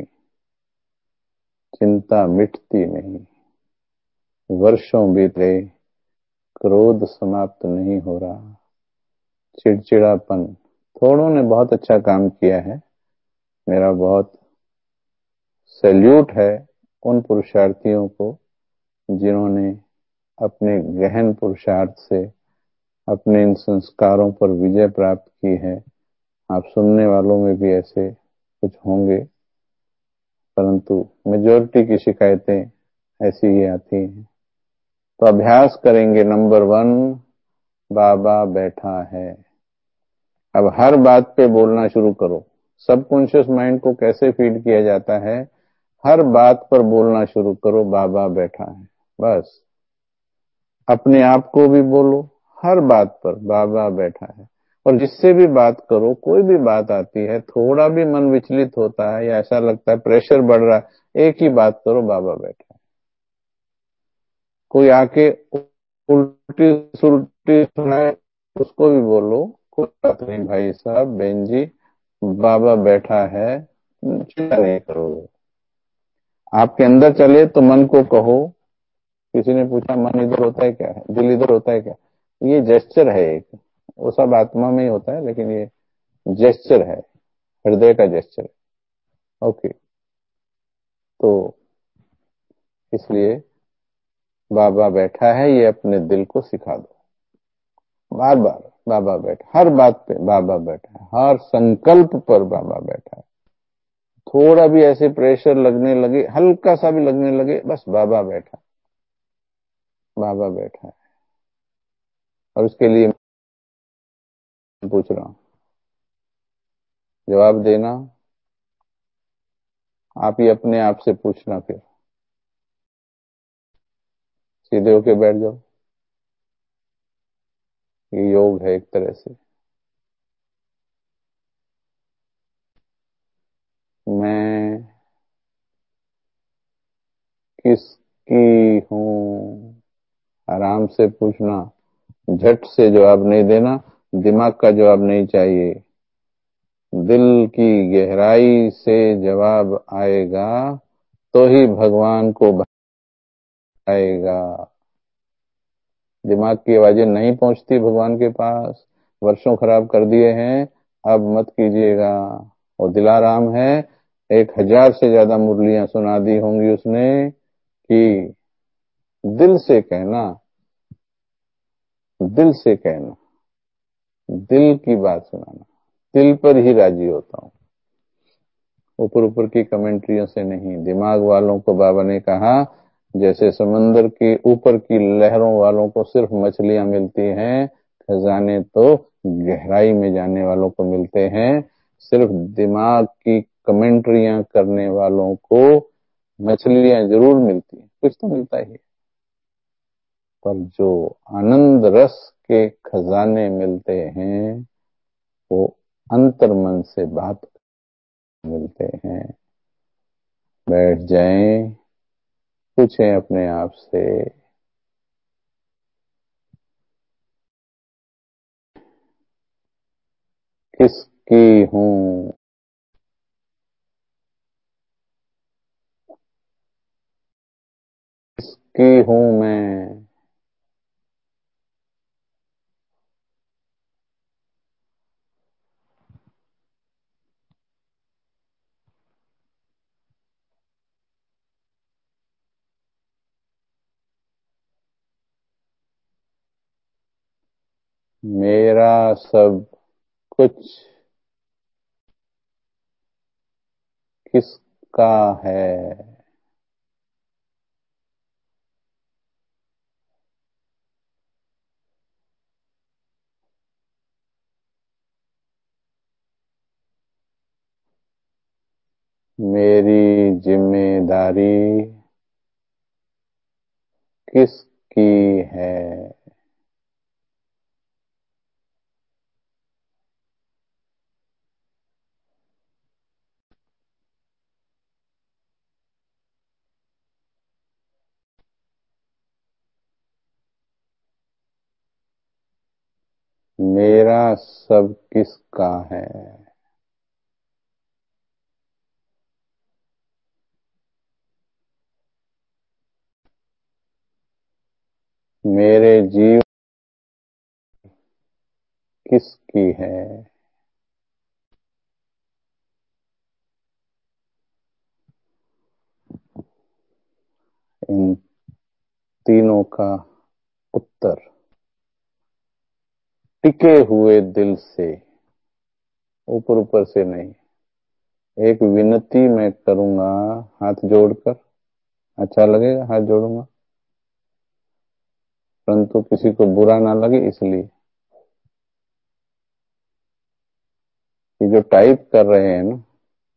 चिंता मिटती नहीं। वर्षों बीत गए, क्रोध समाप्त नहीं हो रहा, चिड़चिड़ापन। थोड़ों ने बहुत अच्छा काम किया है, मेरा बहुत सैल्यूट है उन पुरुषार्थियों को जिन्होंने अपने गहन पुरुषार्थ से अपने इन संस्कारों पर विजय प्राप्त की है। आप सुनने वालों में भी ऐसे कुछ होंगे, परंतु मेजोरिटी की शिकायतें ऐसी ही आती हैं। तो अभ्यास करेंगे, नंबर 1, बाबा बैठा है। अब हर बात पे बोलना शुरू करो। सबकॉन्शियस माइंड को कैसे फीड किया जाता है, हर बात पर बोलना शुरू करो बाबा बैठा है। बस अपने आप को भी बोलो, हर बात पर बाबा बैठा है। और जिससे भी बात करो, कोई भी बात आती है, थोड़ा भी मन विचलित होता है या ऐसा लगता है प्रेशर बढ़ रहा है, एक ही बात करो बाबा बैठा है। कोई आके उल्टी सुल्टी सुनाए, उसको भी बोलो कोई बात नहीं भाई साहब बहन जी, बाबा बैठा है, चिंता नहीं करोगे। आपके अंदर चले तो मन को कहो। किसी ने पूछा मन इधर होता है क्या, है दिल इधर होता है क्या, ये जेस्चर है एक, वो सब आत्मा में ही होता है, लेकिन ये जेस्चर है, हृदय का जेस्चर है। ओके, तो इसलिए बाबा बैठा है ये अपने दिल को सिखा दो, बार बार बाबा बैठा, हर बात पे बाबा बैठा है, हर संकल्प पर बाबा बैठा है। थोड़ा भी ऐसे प्रेशर लगने लगे, हल्का सा भी लगने लगे, बस बाबा बैठा, बाबा बैठा है। और उसके लिए मैं पूछ रहा हूं, जवाब देना आप ही अपने आप से पूछना, फिर सीधे होके बैठ जाओ। ये योग है एक तरह से। मैं किसकी हूं, आराम से पूछना, झट से जवाब नहीं देना, दिमाग का जवाब नहीं चाहिए, दिल की गहराई से जवाब आएगा तो ही भगवान को आएगा। दिमाग की आवाजें नहीं पहुंचती भगवान के पास, वर्षों खराब कर दिए हैं, अब मत कीजिएगा। और दिलाराम है, 1000 से ज्यादा मुरलियां सुना दी होंगी उसने कि दिल से कहना, दिल से कहना, दिल की बात सुनाना, दिल पर ही राजी होता हूं, ऊपर ऊपर की कमेंट्रियों से नहीं। दिमाग वालों को बाबा ने कहा जैसे समंदर के ऊपर की लहरों वालों को सिर्फ मछलियां मिलती हैं, खजाने तो गहराई में जाने वालों को मिलते हैं। सिर्फ दिमाग की कमेंट्रियां करने वालों को मछलियां जरूर मिलती हैं, कुछ तो मिलता ही है, पर जो आनंद रस के खजाने मिलते हैं वो अंतर मन से बात मिलते हैं। बैठ जाएं, पूछें अपने आप से, किसकी हूं, किसकी हूं मैं। मेरा सब कुछ किसका है। मेरी जिम्मेदारी किसकी है। मेरा सब किसका है। मेरे जीव किसकी है। इन तीनों का उत्तर टिके हुए दिल से, ऊपर ऊपर से नहीं। एक विनती मैं करूंगा हाथ जोड़कर, अच्छा लगेगा हाथ जोड़ूंगा, परंतु किसी को बुरा ना लगे इसलिए कि जो टाइप कर रहे हैं ना,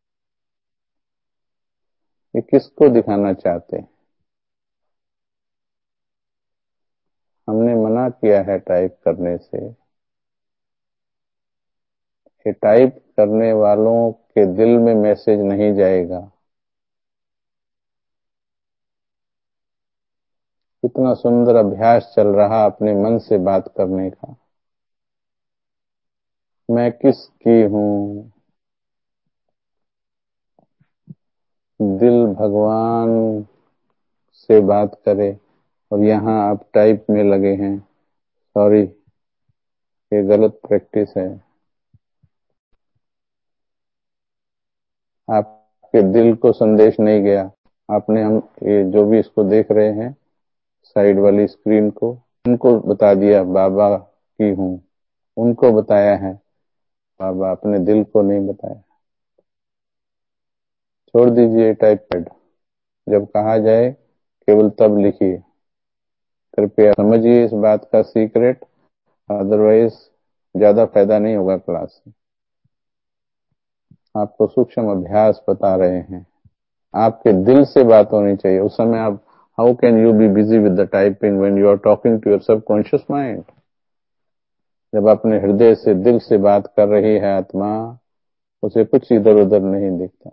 ये किसको दिखाना चाहते हैं। हमने मना किया है टाइप करने से। ये टाइप करने वालों के दिल में मैसेज नहीं जाएगा। कितना सुंदर अभ्यास चल रहा अपने मन से बात करने का। मैं किसकी हूं। दिल भगवान से बात करे और यहाँ आप टाइप में लगे हैं। सॉरी, ये गलत प्रैक्टिस है। आपके दिल को संदेश नहीं गया। आपने, हम ये जो भी इसको देख रहे हैं साइड वाली स्क्रीन को, उनको बता दिया बाबा की हूं, उनको बताया है बाबा, अपने दिल को नहीं बताया। छोड़ दीजिए टाइप पैड, जब कहा जाए केवल तब लिखिए। कृपया समझिए इस बात का सीक्रेट, अदरवाइज ज्यादा फायदा नहीं होगा क्लास से। आपको सूक्ष्म अभ्यास बता रहे हैं, आपके दिल से बात होनी चाहिए उस समय। आप, how can you be busy with the typing when you are talking to your subconscious mind. जब अपने हृदय से, दिल से बात कर रही है आत्मा, उसे कुछ इधर उधर नहीं दिखता।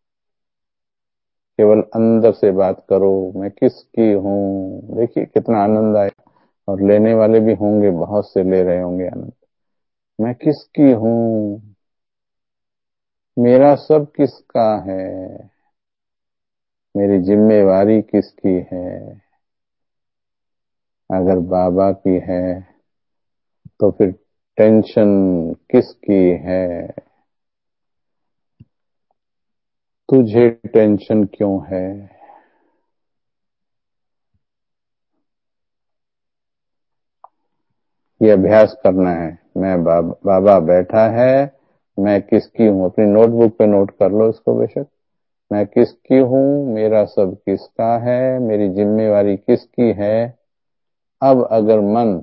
केवल अंदर से बात करो, मैं किसकी हूं। देखिए कितना आनंद आए, और लेने वाले भी होंगे, बहुत से ले रहे होंगे आनंद। मैं किसकी हूँ, मेरा सब किसका है, मेरी जिम्मेवारी किसकी है। अगर बाबा की है तो फिर टेंशन किसकी है, तुझे टेंशन क्यों है। ये अभ्यास करना है। मैं बाबा बैठा है, मैं किसकी हूँ। अपनी नोटबुक पे नोट कर लो इसको बेशक। मैं किसकी हूँ, मेरा सब किसका है, मेरी जिम्मेवारी किसकी है। अब अगर मन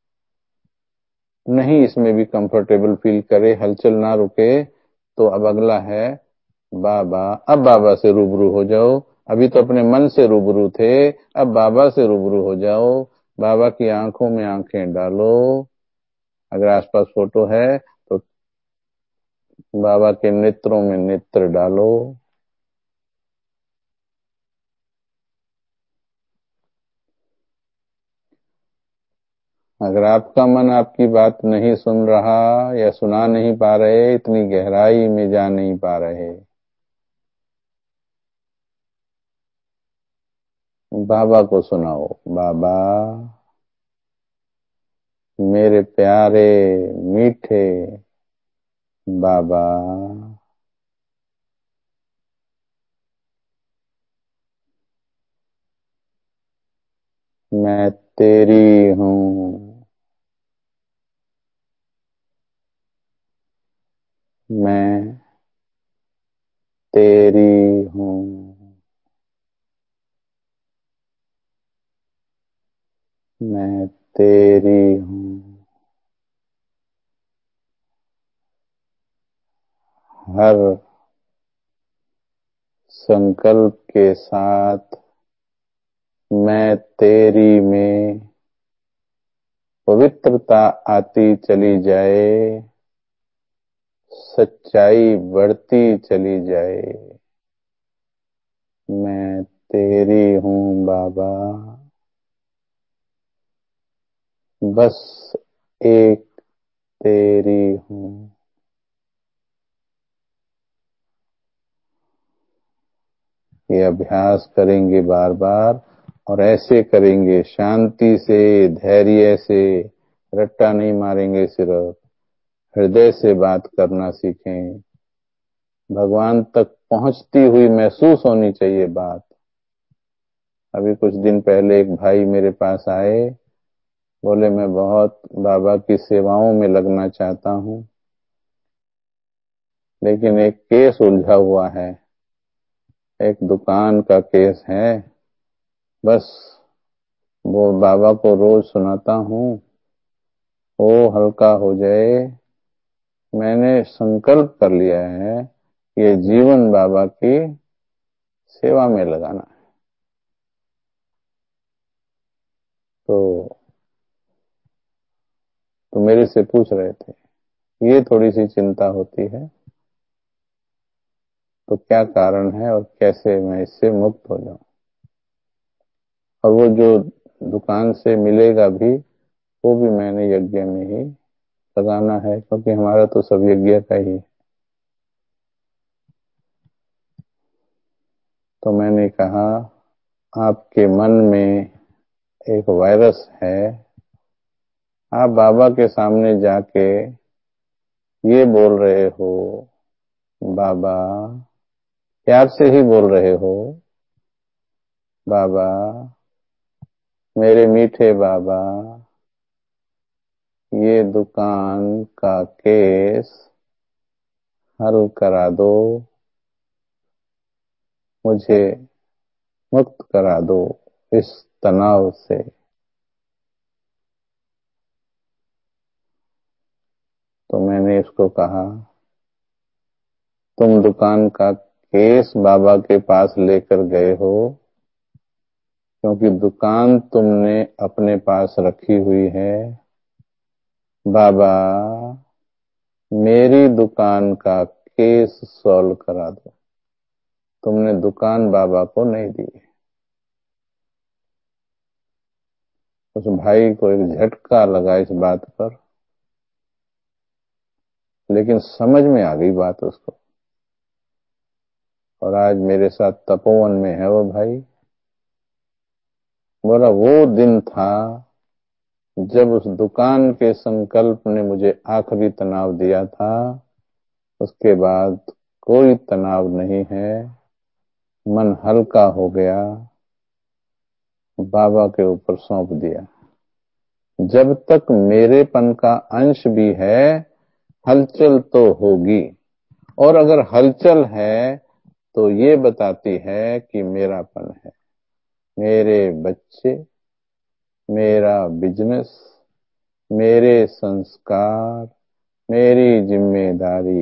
नहीं इसमें भी कंफर्टेबल फील करे, हलचल ना रुके, तो अब अगला है बाबा। अब बाबा से रूबरू हो जाओ। अभी तो अपने मन से रूबरू थे, अब बाबा से रूबरू हो जाओ। बाबा की आंखों में आंखें डालो। अगर आसपास फोटो है तो बाबा के नेत्रों में नेत्र डालो। अगर आपका मन आपकी बात नहीं सुन रहा या सुना नहीं पा रहे, इतनी गहराई में जा नहीं पा रहे, बाबा को सुनाओ। बाबा, मेरे प्यारे मीठे बाबा, मैं तेरी हूँ, मैं तेरी हूँ, मैं तेरी हूँ। हर संकल्प के साथ मैं तेरी में पवित्रता आती चली जाए, सच्चाई बढ़ती चली जाए। मैं तेरी हूँ बाबा, बस एक तेरी हूँ। ये अभ्यास करेंगे बार बार, और ऐसे करेंगे शांति से, धैर्य से, रट्टा नहीं मारेंगे, सिर्फ हृदय से बात करना सीखें। भगवान तक पहुंचती हुई महसूस होनी चाहिए बात। अभी कुछ दिन पहले एक भाई मेरे पास आए, बोले मैं बहुत बाबा की सेवाओं में लगना चाहता हूँ, लेकिन एक केस उलझा हुआ है, एक दुकान का केस है। बस वो बाबा को रोज सुनाता हूँ, वो हल्का हो जाए। मैंने संकल्प कर लिया है, ये जीवन बाबा की सेवा में लगाना है। तो मेरे से पूछ रहे थे, ये थोड़ी सी चिंता होती है, तो क्या कारण है और कैसे मैं इससे मुक्त हो जाऊं। और वो जो दुकान से मिलेगा भी, वो भी मैंने यज्ञ में ही लगाना है, क्योंकि हमारा तो सब यज्ञ का ही है। तो मैंने कहा, आपके मन में एक वायरस है, आप बाबा के सामने जाके ये बोल रहे हो, बाबा, प्यार से ही बोल रहे हो, बाबा, मेरे मीठे बाबा, ये दुकान का केस हल करा दो, मुझे मुक्त करा दो इस तनाव से। तो मैंने इसको कहा, तुम दुकान का केस बाबा के पास लेकर गए हो, क्योंकि दुकान तुमने अपने पास रखी हुई है। बाबा, मेरी दुकान का केस सॉल्व करा दो। तुमने दुकान बाबा को नहीं दी। उस भाई को एक झटका लगा इस बात पर। लेकिन समझ में आ गई बात उसको। और आज मेरे साथ तपोवन में है वो भाई। बोला वो दिन था जब उस दुकान के संकल्प ने मुझे आखिरी तनाव दिया था, उसके बाद कोई तनाव नहीं है, मन हल्का हो गया, बाबा के ऊपर सौंप दिया। जब तक मेरेपन का अंश भी है, हलचल तो होगी, और अगर हलचल है तो ये बताती है कि मेरापन है। मेरे बच्चे, मेरा बिजनेस, मेरे संस्कार, मेरी जिम्मेदारी।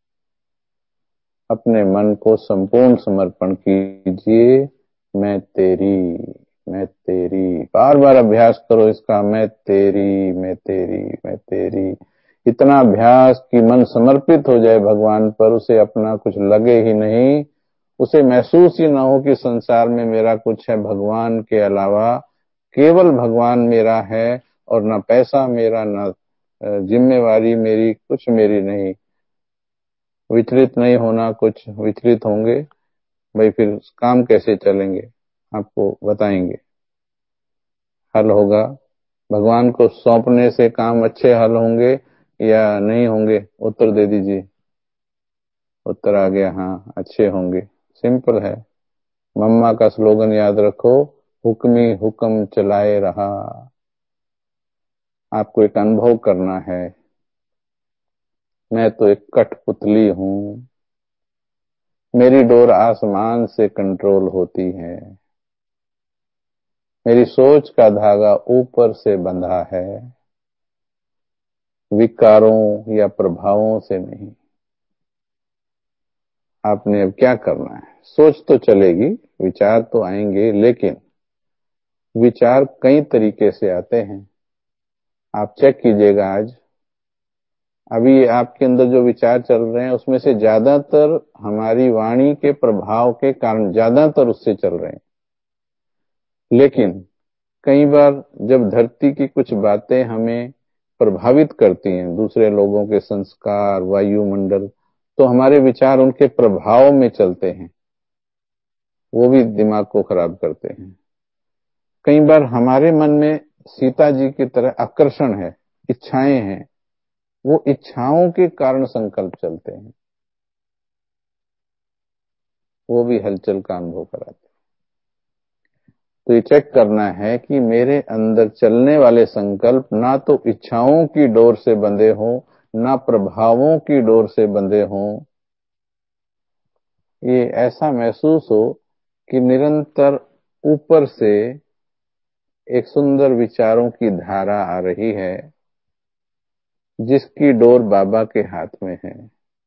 अपने मन को संपूर्ण समर्पण कीजिए। मैं तेरी, मैं तेरी। बार बार अभ्यास करो इसका, मैं तेरी, मैं तेरी, मैं तेरी। इतना अभ्यास कि मन समर्पित हो जाए भगवान पर, उसे अपना कुछ लगे ही नहीं, उसे महसूस ही ना हो कि संसार में मेरा कुछ है भगवान के अलावा। केवल भगवान मेरा है, और ना पैसा मेरा, ना जिम्मेवारी मेरी, कुछ मेरी नहीं। विचलित नहीं होना, कुछ विचलित होंगे भाई फिर काम कैसे चलेंगे, आपको बताएंगे। हल होगा भगवान को सौंपने से काम अच्छे हल होंगे या नहीं होंगे? उत्तर दे दीजिए। उत्तर आ गया, हाँ अच्छे होंगे। सिंपल है। मम्मा का स्लोगन याद रखो, हुक्मी हुक्म चलाए रहा। आपको एक अनुभव करना है, मैं तो एक कठपुतली हूं, मेरी डोर आसमान से कंट्रोल होती है, मेरी सोच का धागा ऊपर से बंधा है, विकारों या प्रभावों से नहीं। आपने अब क्या करना है? सोच तो चलेगी, विचार तो आएंगे, लेकिन विचार कई तरीके से आते हैं। आप चेक कीजिएगा आज, अभी आपके अंदर जो विचार चल रहे हैं उसमें से ज्यादातर हमारी वाणी के प्रभाव के कारण ज्यादातर उससे चल रहे हैं। लेकिन कई बार जब धरती की कुछ बातें हमें प्रभावित करती हैं, दूसरे लोगों के संस्कार, वायुमंडल, तो हमारे विचार उनके प्रभाव में चलते हैं, वो भी दिमाग को खराब करते हैं। कई बार हमारे मन में सीता जी की तरह आकर्षण है, इच्छाएं हैं, वो इच्छाओं के कारण संकल्प चलते हैं, वो भी हलचल का अनुभव कराते हैं। तो ये चेक करना है कि मेरे अंदर चलने वाले संकल्प ना तो इच्छाओं की डोर से बंधे हों, ना प्रभावों की डोर से बंधे हों। ये ऐसा महसूस हो कि निरंतर ऊपर से एक सुंदर विचारों की धारा आ रही है, जिसकी डोर बाबा के हाथ में है।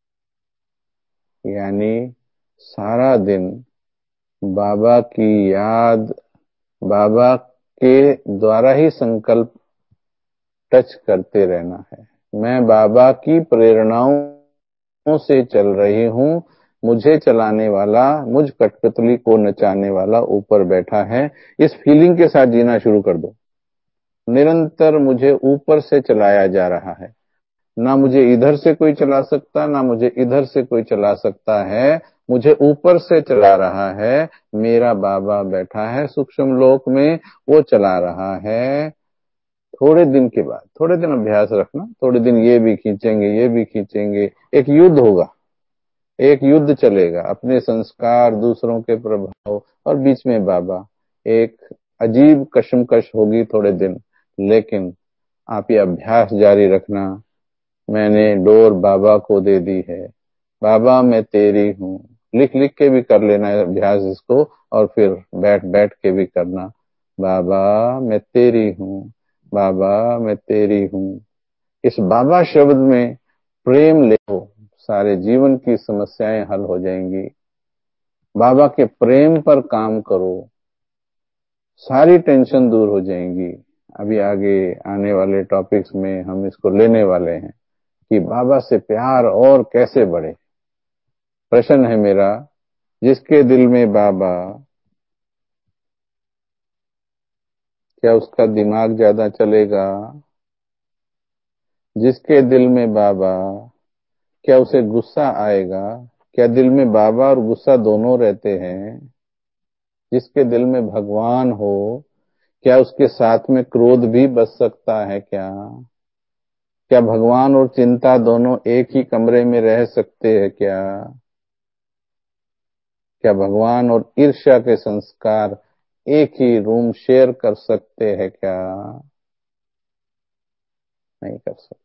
यानी सारा दिन बाबा की याद, बाबा के द्वारा ही संकल्प टच करते रहना है। मैं बाबा की प्रेरणाओं से चल रही हूं, मुझे चलाने वाला, मुझ कठपुतली को नचाने वाला ऊपर बैठा है। इस फीलिंग के साथ जीना शुरू कर दो। निरंतर मुझे ऊपर से चलाया जा रहा है, ना मुझे इधर से कोई चला सकता, ना मुझे इधर से कोई चला सकता है, मुझे ऊपर से चला रहा है। मेरा बाबा बैठा है सूक्ष्म लोक में, वो चला रहा है। थोड़े दिन के बाद, थोड़े दिन अभ्यास रखना, थोड़े दिन ये भी खींचेंगे, ये भी खींचेंगे, एक युद्ध होगा, एक युद्ध चलेगा, अपने संस्कार, दूसरों के प्रभाव, और बीच में बाबा। एक अजीब कशमकश होगी थोड़े दिन, लेकिन आप ये अभ्यास जारी रखना। मैंने डोर बाबा को दे दी है, बाबा मैं तेरी हूँ। लिख लिख के भी कर लेना है अभ्यास इसको, और फिर बैठ बैठ के भी करना। बाबा मैं तेरी हूँ, बाबा मैं तेरी हूँ। इस बाबा शब्द में प्रेम ले लो, सारे जीवन की समस्याएं हल हो जाएंगी। बाबा के प्रेम पर काम करो, सारी टेंशन दूर हो जाएंगी। अभी आगे आने वाले टॉपिक्स में हम इसको लेने वाले हैं कि बाबा से प्यार और कैसे बढ़े। प्रश्न है मेरा, जिसके दिल में बाबा, क्या उसका दिमाग ज्यादा चलेगा? जिसके दिल में बाबा, क्या उसे गुस्सा आएगा? क्या दिल में बाबा और गुस्सा दोनों रहते हैं? जिसके दिल में भगवान हो, क्या उसके साथ में क्रोध भी बच सकता है क्या? क्या भगवान और चिंता दोनों एक ही कमरे में रह सकते हैं क्या? क्या भगवान और ईर्ष्या के संस्कार एक ही रूम शेयर कर सकते हैं क्या? नहीं कर सकते।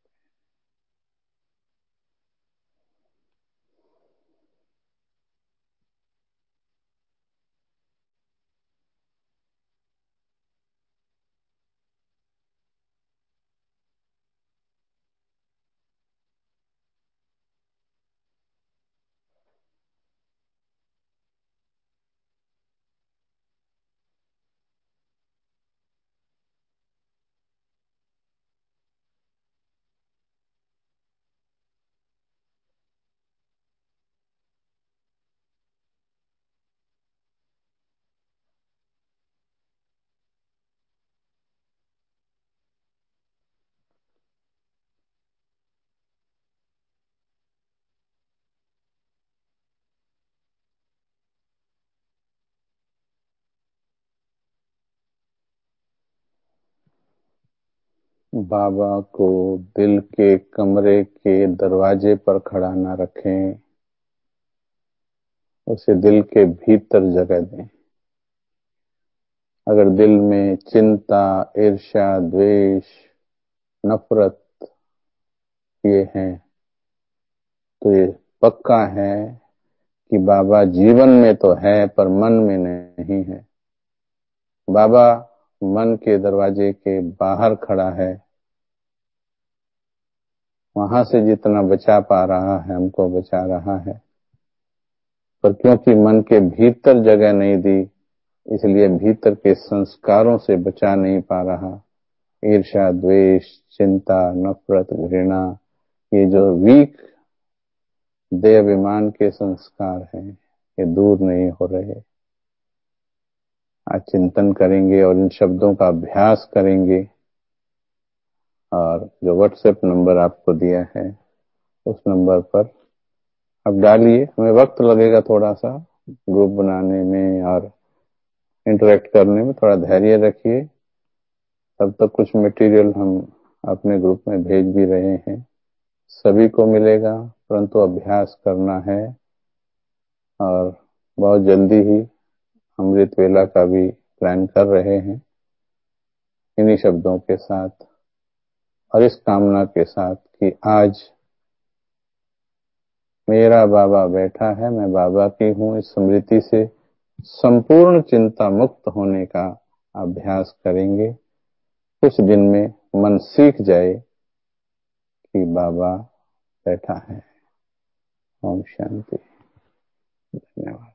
बाबा को दिल के कमरे के दरवाजे पर खड़ा ना रखें, उसे दिल के भीतर जगह दें। अगर दिल में चिंता, ईर्ष्या, द्वेष, नफरत ये हैं, तो ये पक्का है कि बाबा जीवन में तो है पर मन में नहीं है। बाबा मन के दरवाजे के बाहर खड़ा है, वहां से जितना बचा पा रहा है हमको बचा रहा है, पर क्योंकि मन के भीतर जगह नहीं दी, इसलिए भीतर के संस्कारों से बचा नहीं पा रहा। ईर्ष्या, द्वेष, चिंता, नफरत, घृणा, ये जो वीक देहाभिमान के संस्कार हैं, ये दूर नहीं हो रहे। आज चिंतन करेंगे और इन शब्दों का अभ्यास करेंगे, और जो व्हाट्सएप नंबर आपको दिया है उस नंबर पर अब डालिए। हमें वक्त लगेगा थोड़ा सा ग्रुप बनाने में और इंटरेक्ट करने में, थोड़ा धैर्य रखिए। तब तक कुछ मटेरियल हम अपने ग्रुप में भेज भी रहे हैं, सभी को मिलेगा, परंतु अभ्यास करना है। और बहुत जल्दी ही अमृत वेला का भी प्लान कर रहे हैं, इन्हीं शब्दों के साथ और इस कामना के साथ कि आज मेरा बाबा बैठा है, मैं बाबा की हूँ, इस स्मृति से संपूर्ण चिंता मुक्त होने का अभ्यास करेंगे। कुछ दिन में मन सीख जाए कि बाबा बैठा है। ओम शांति। धन्यवाद।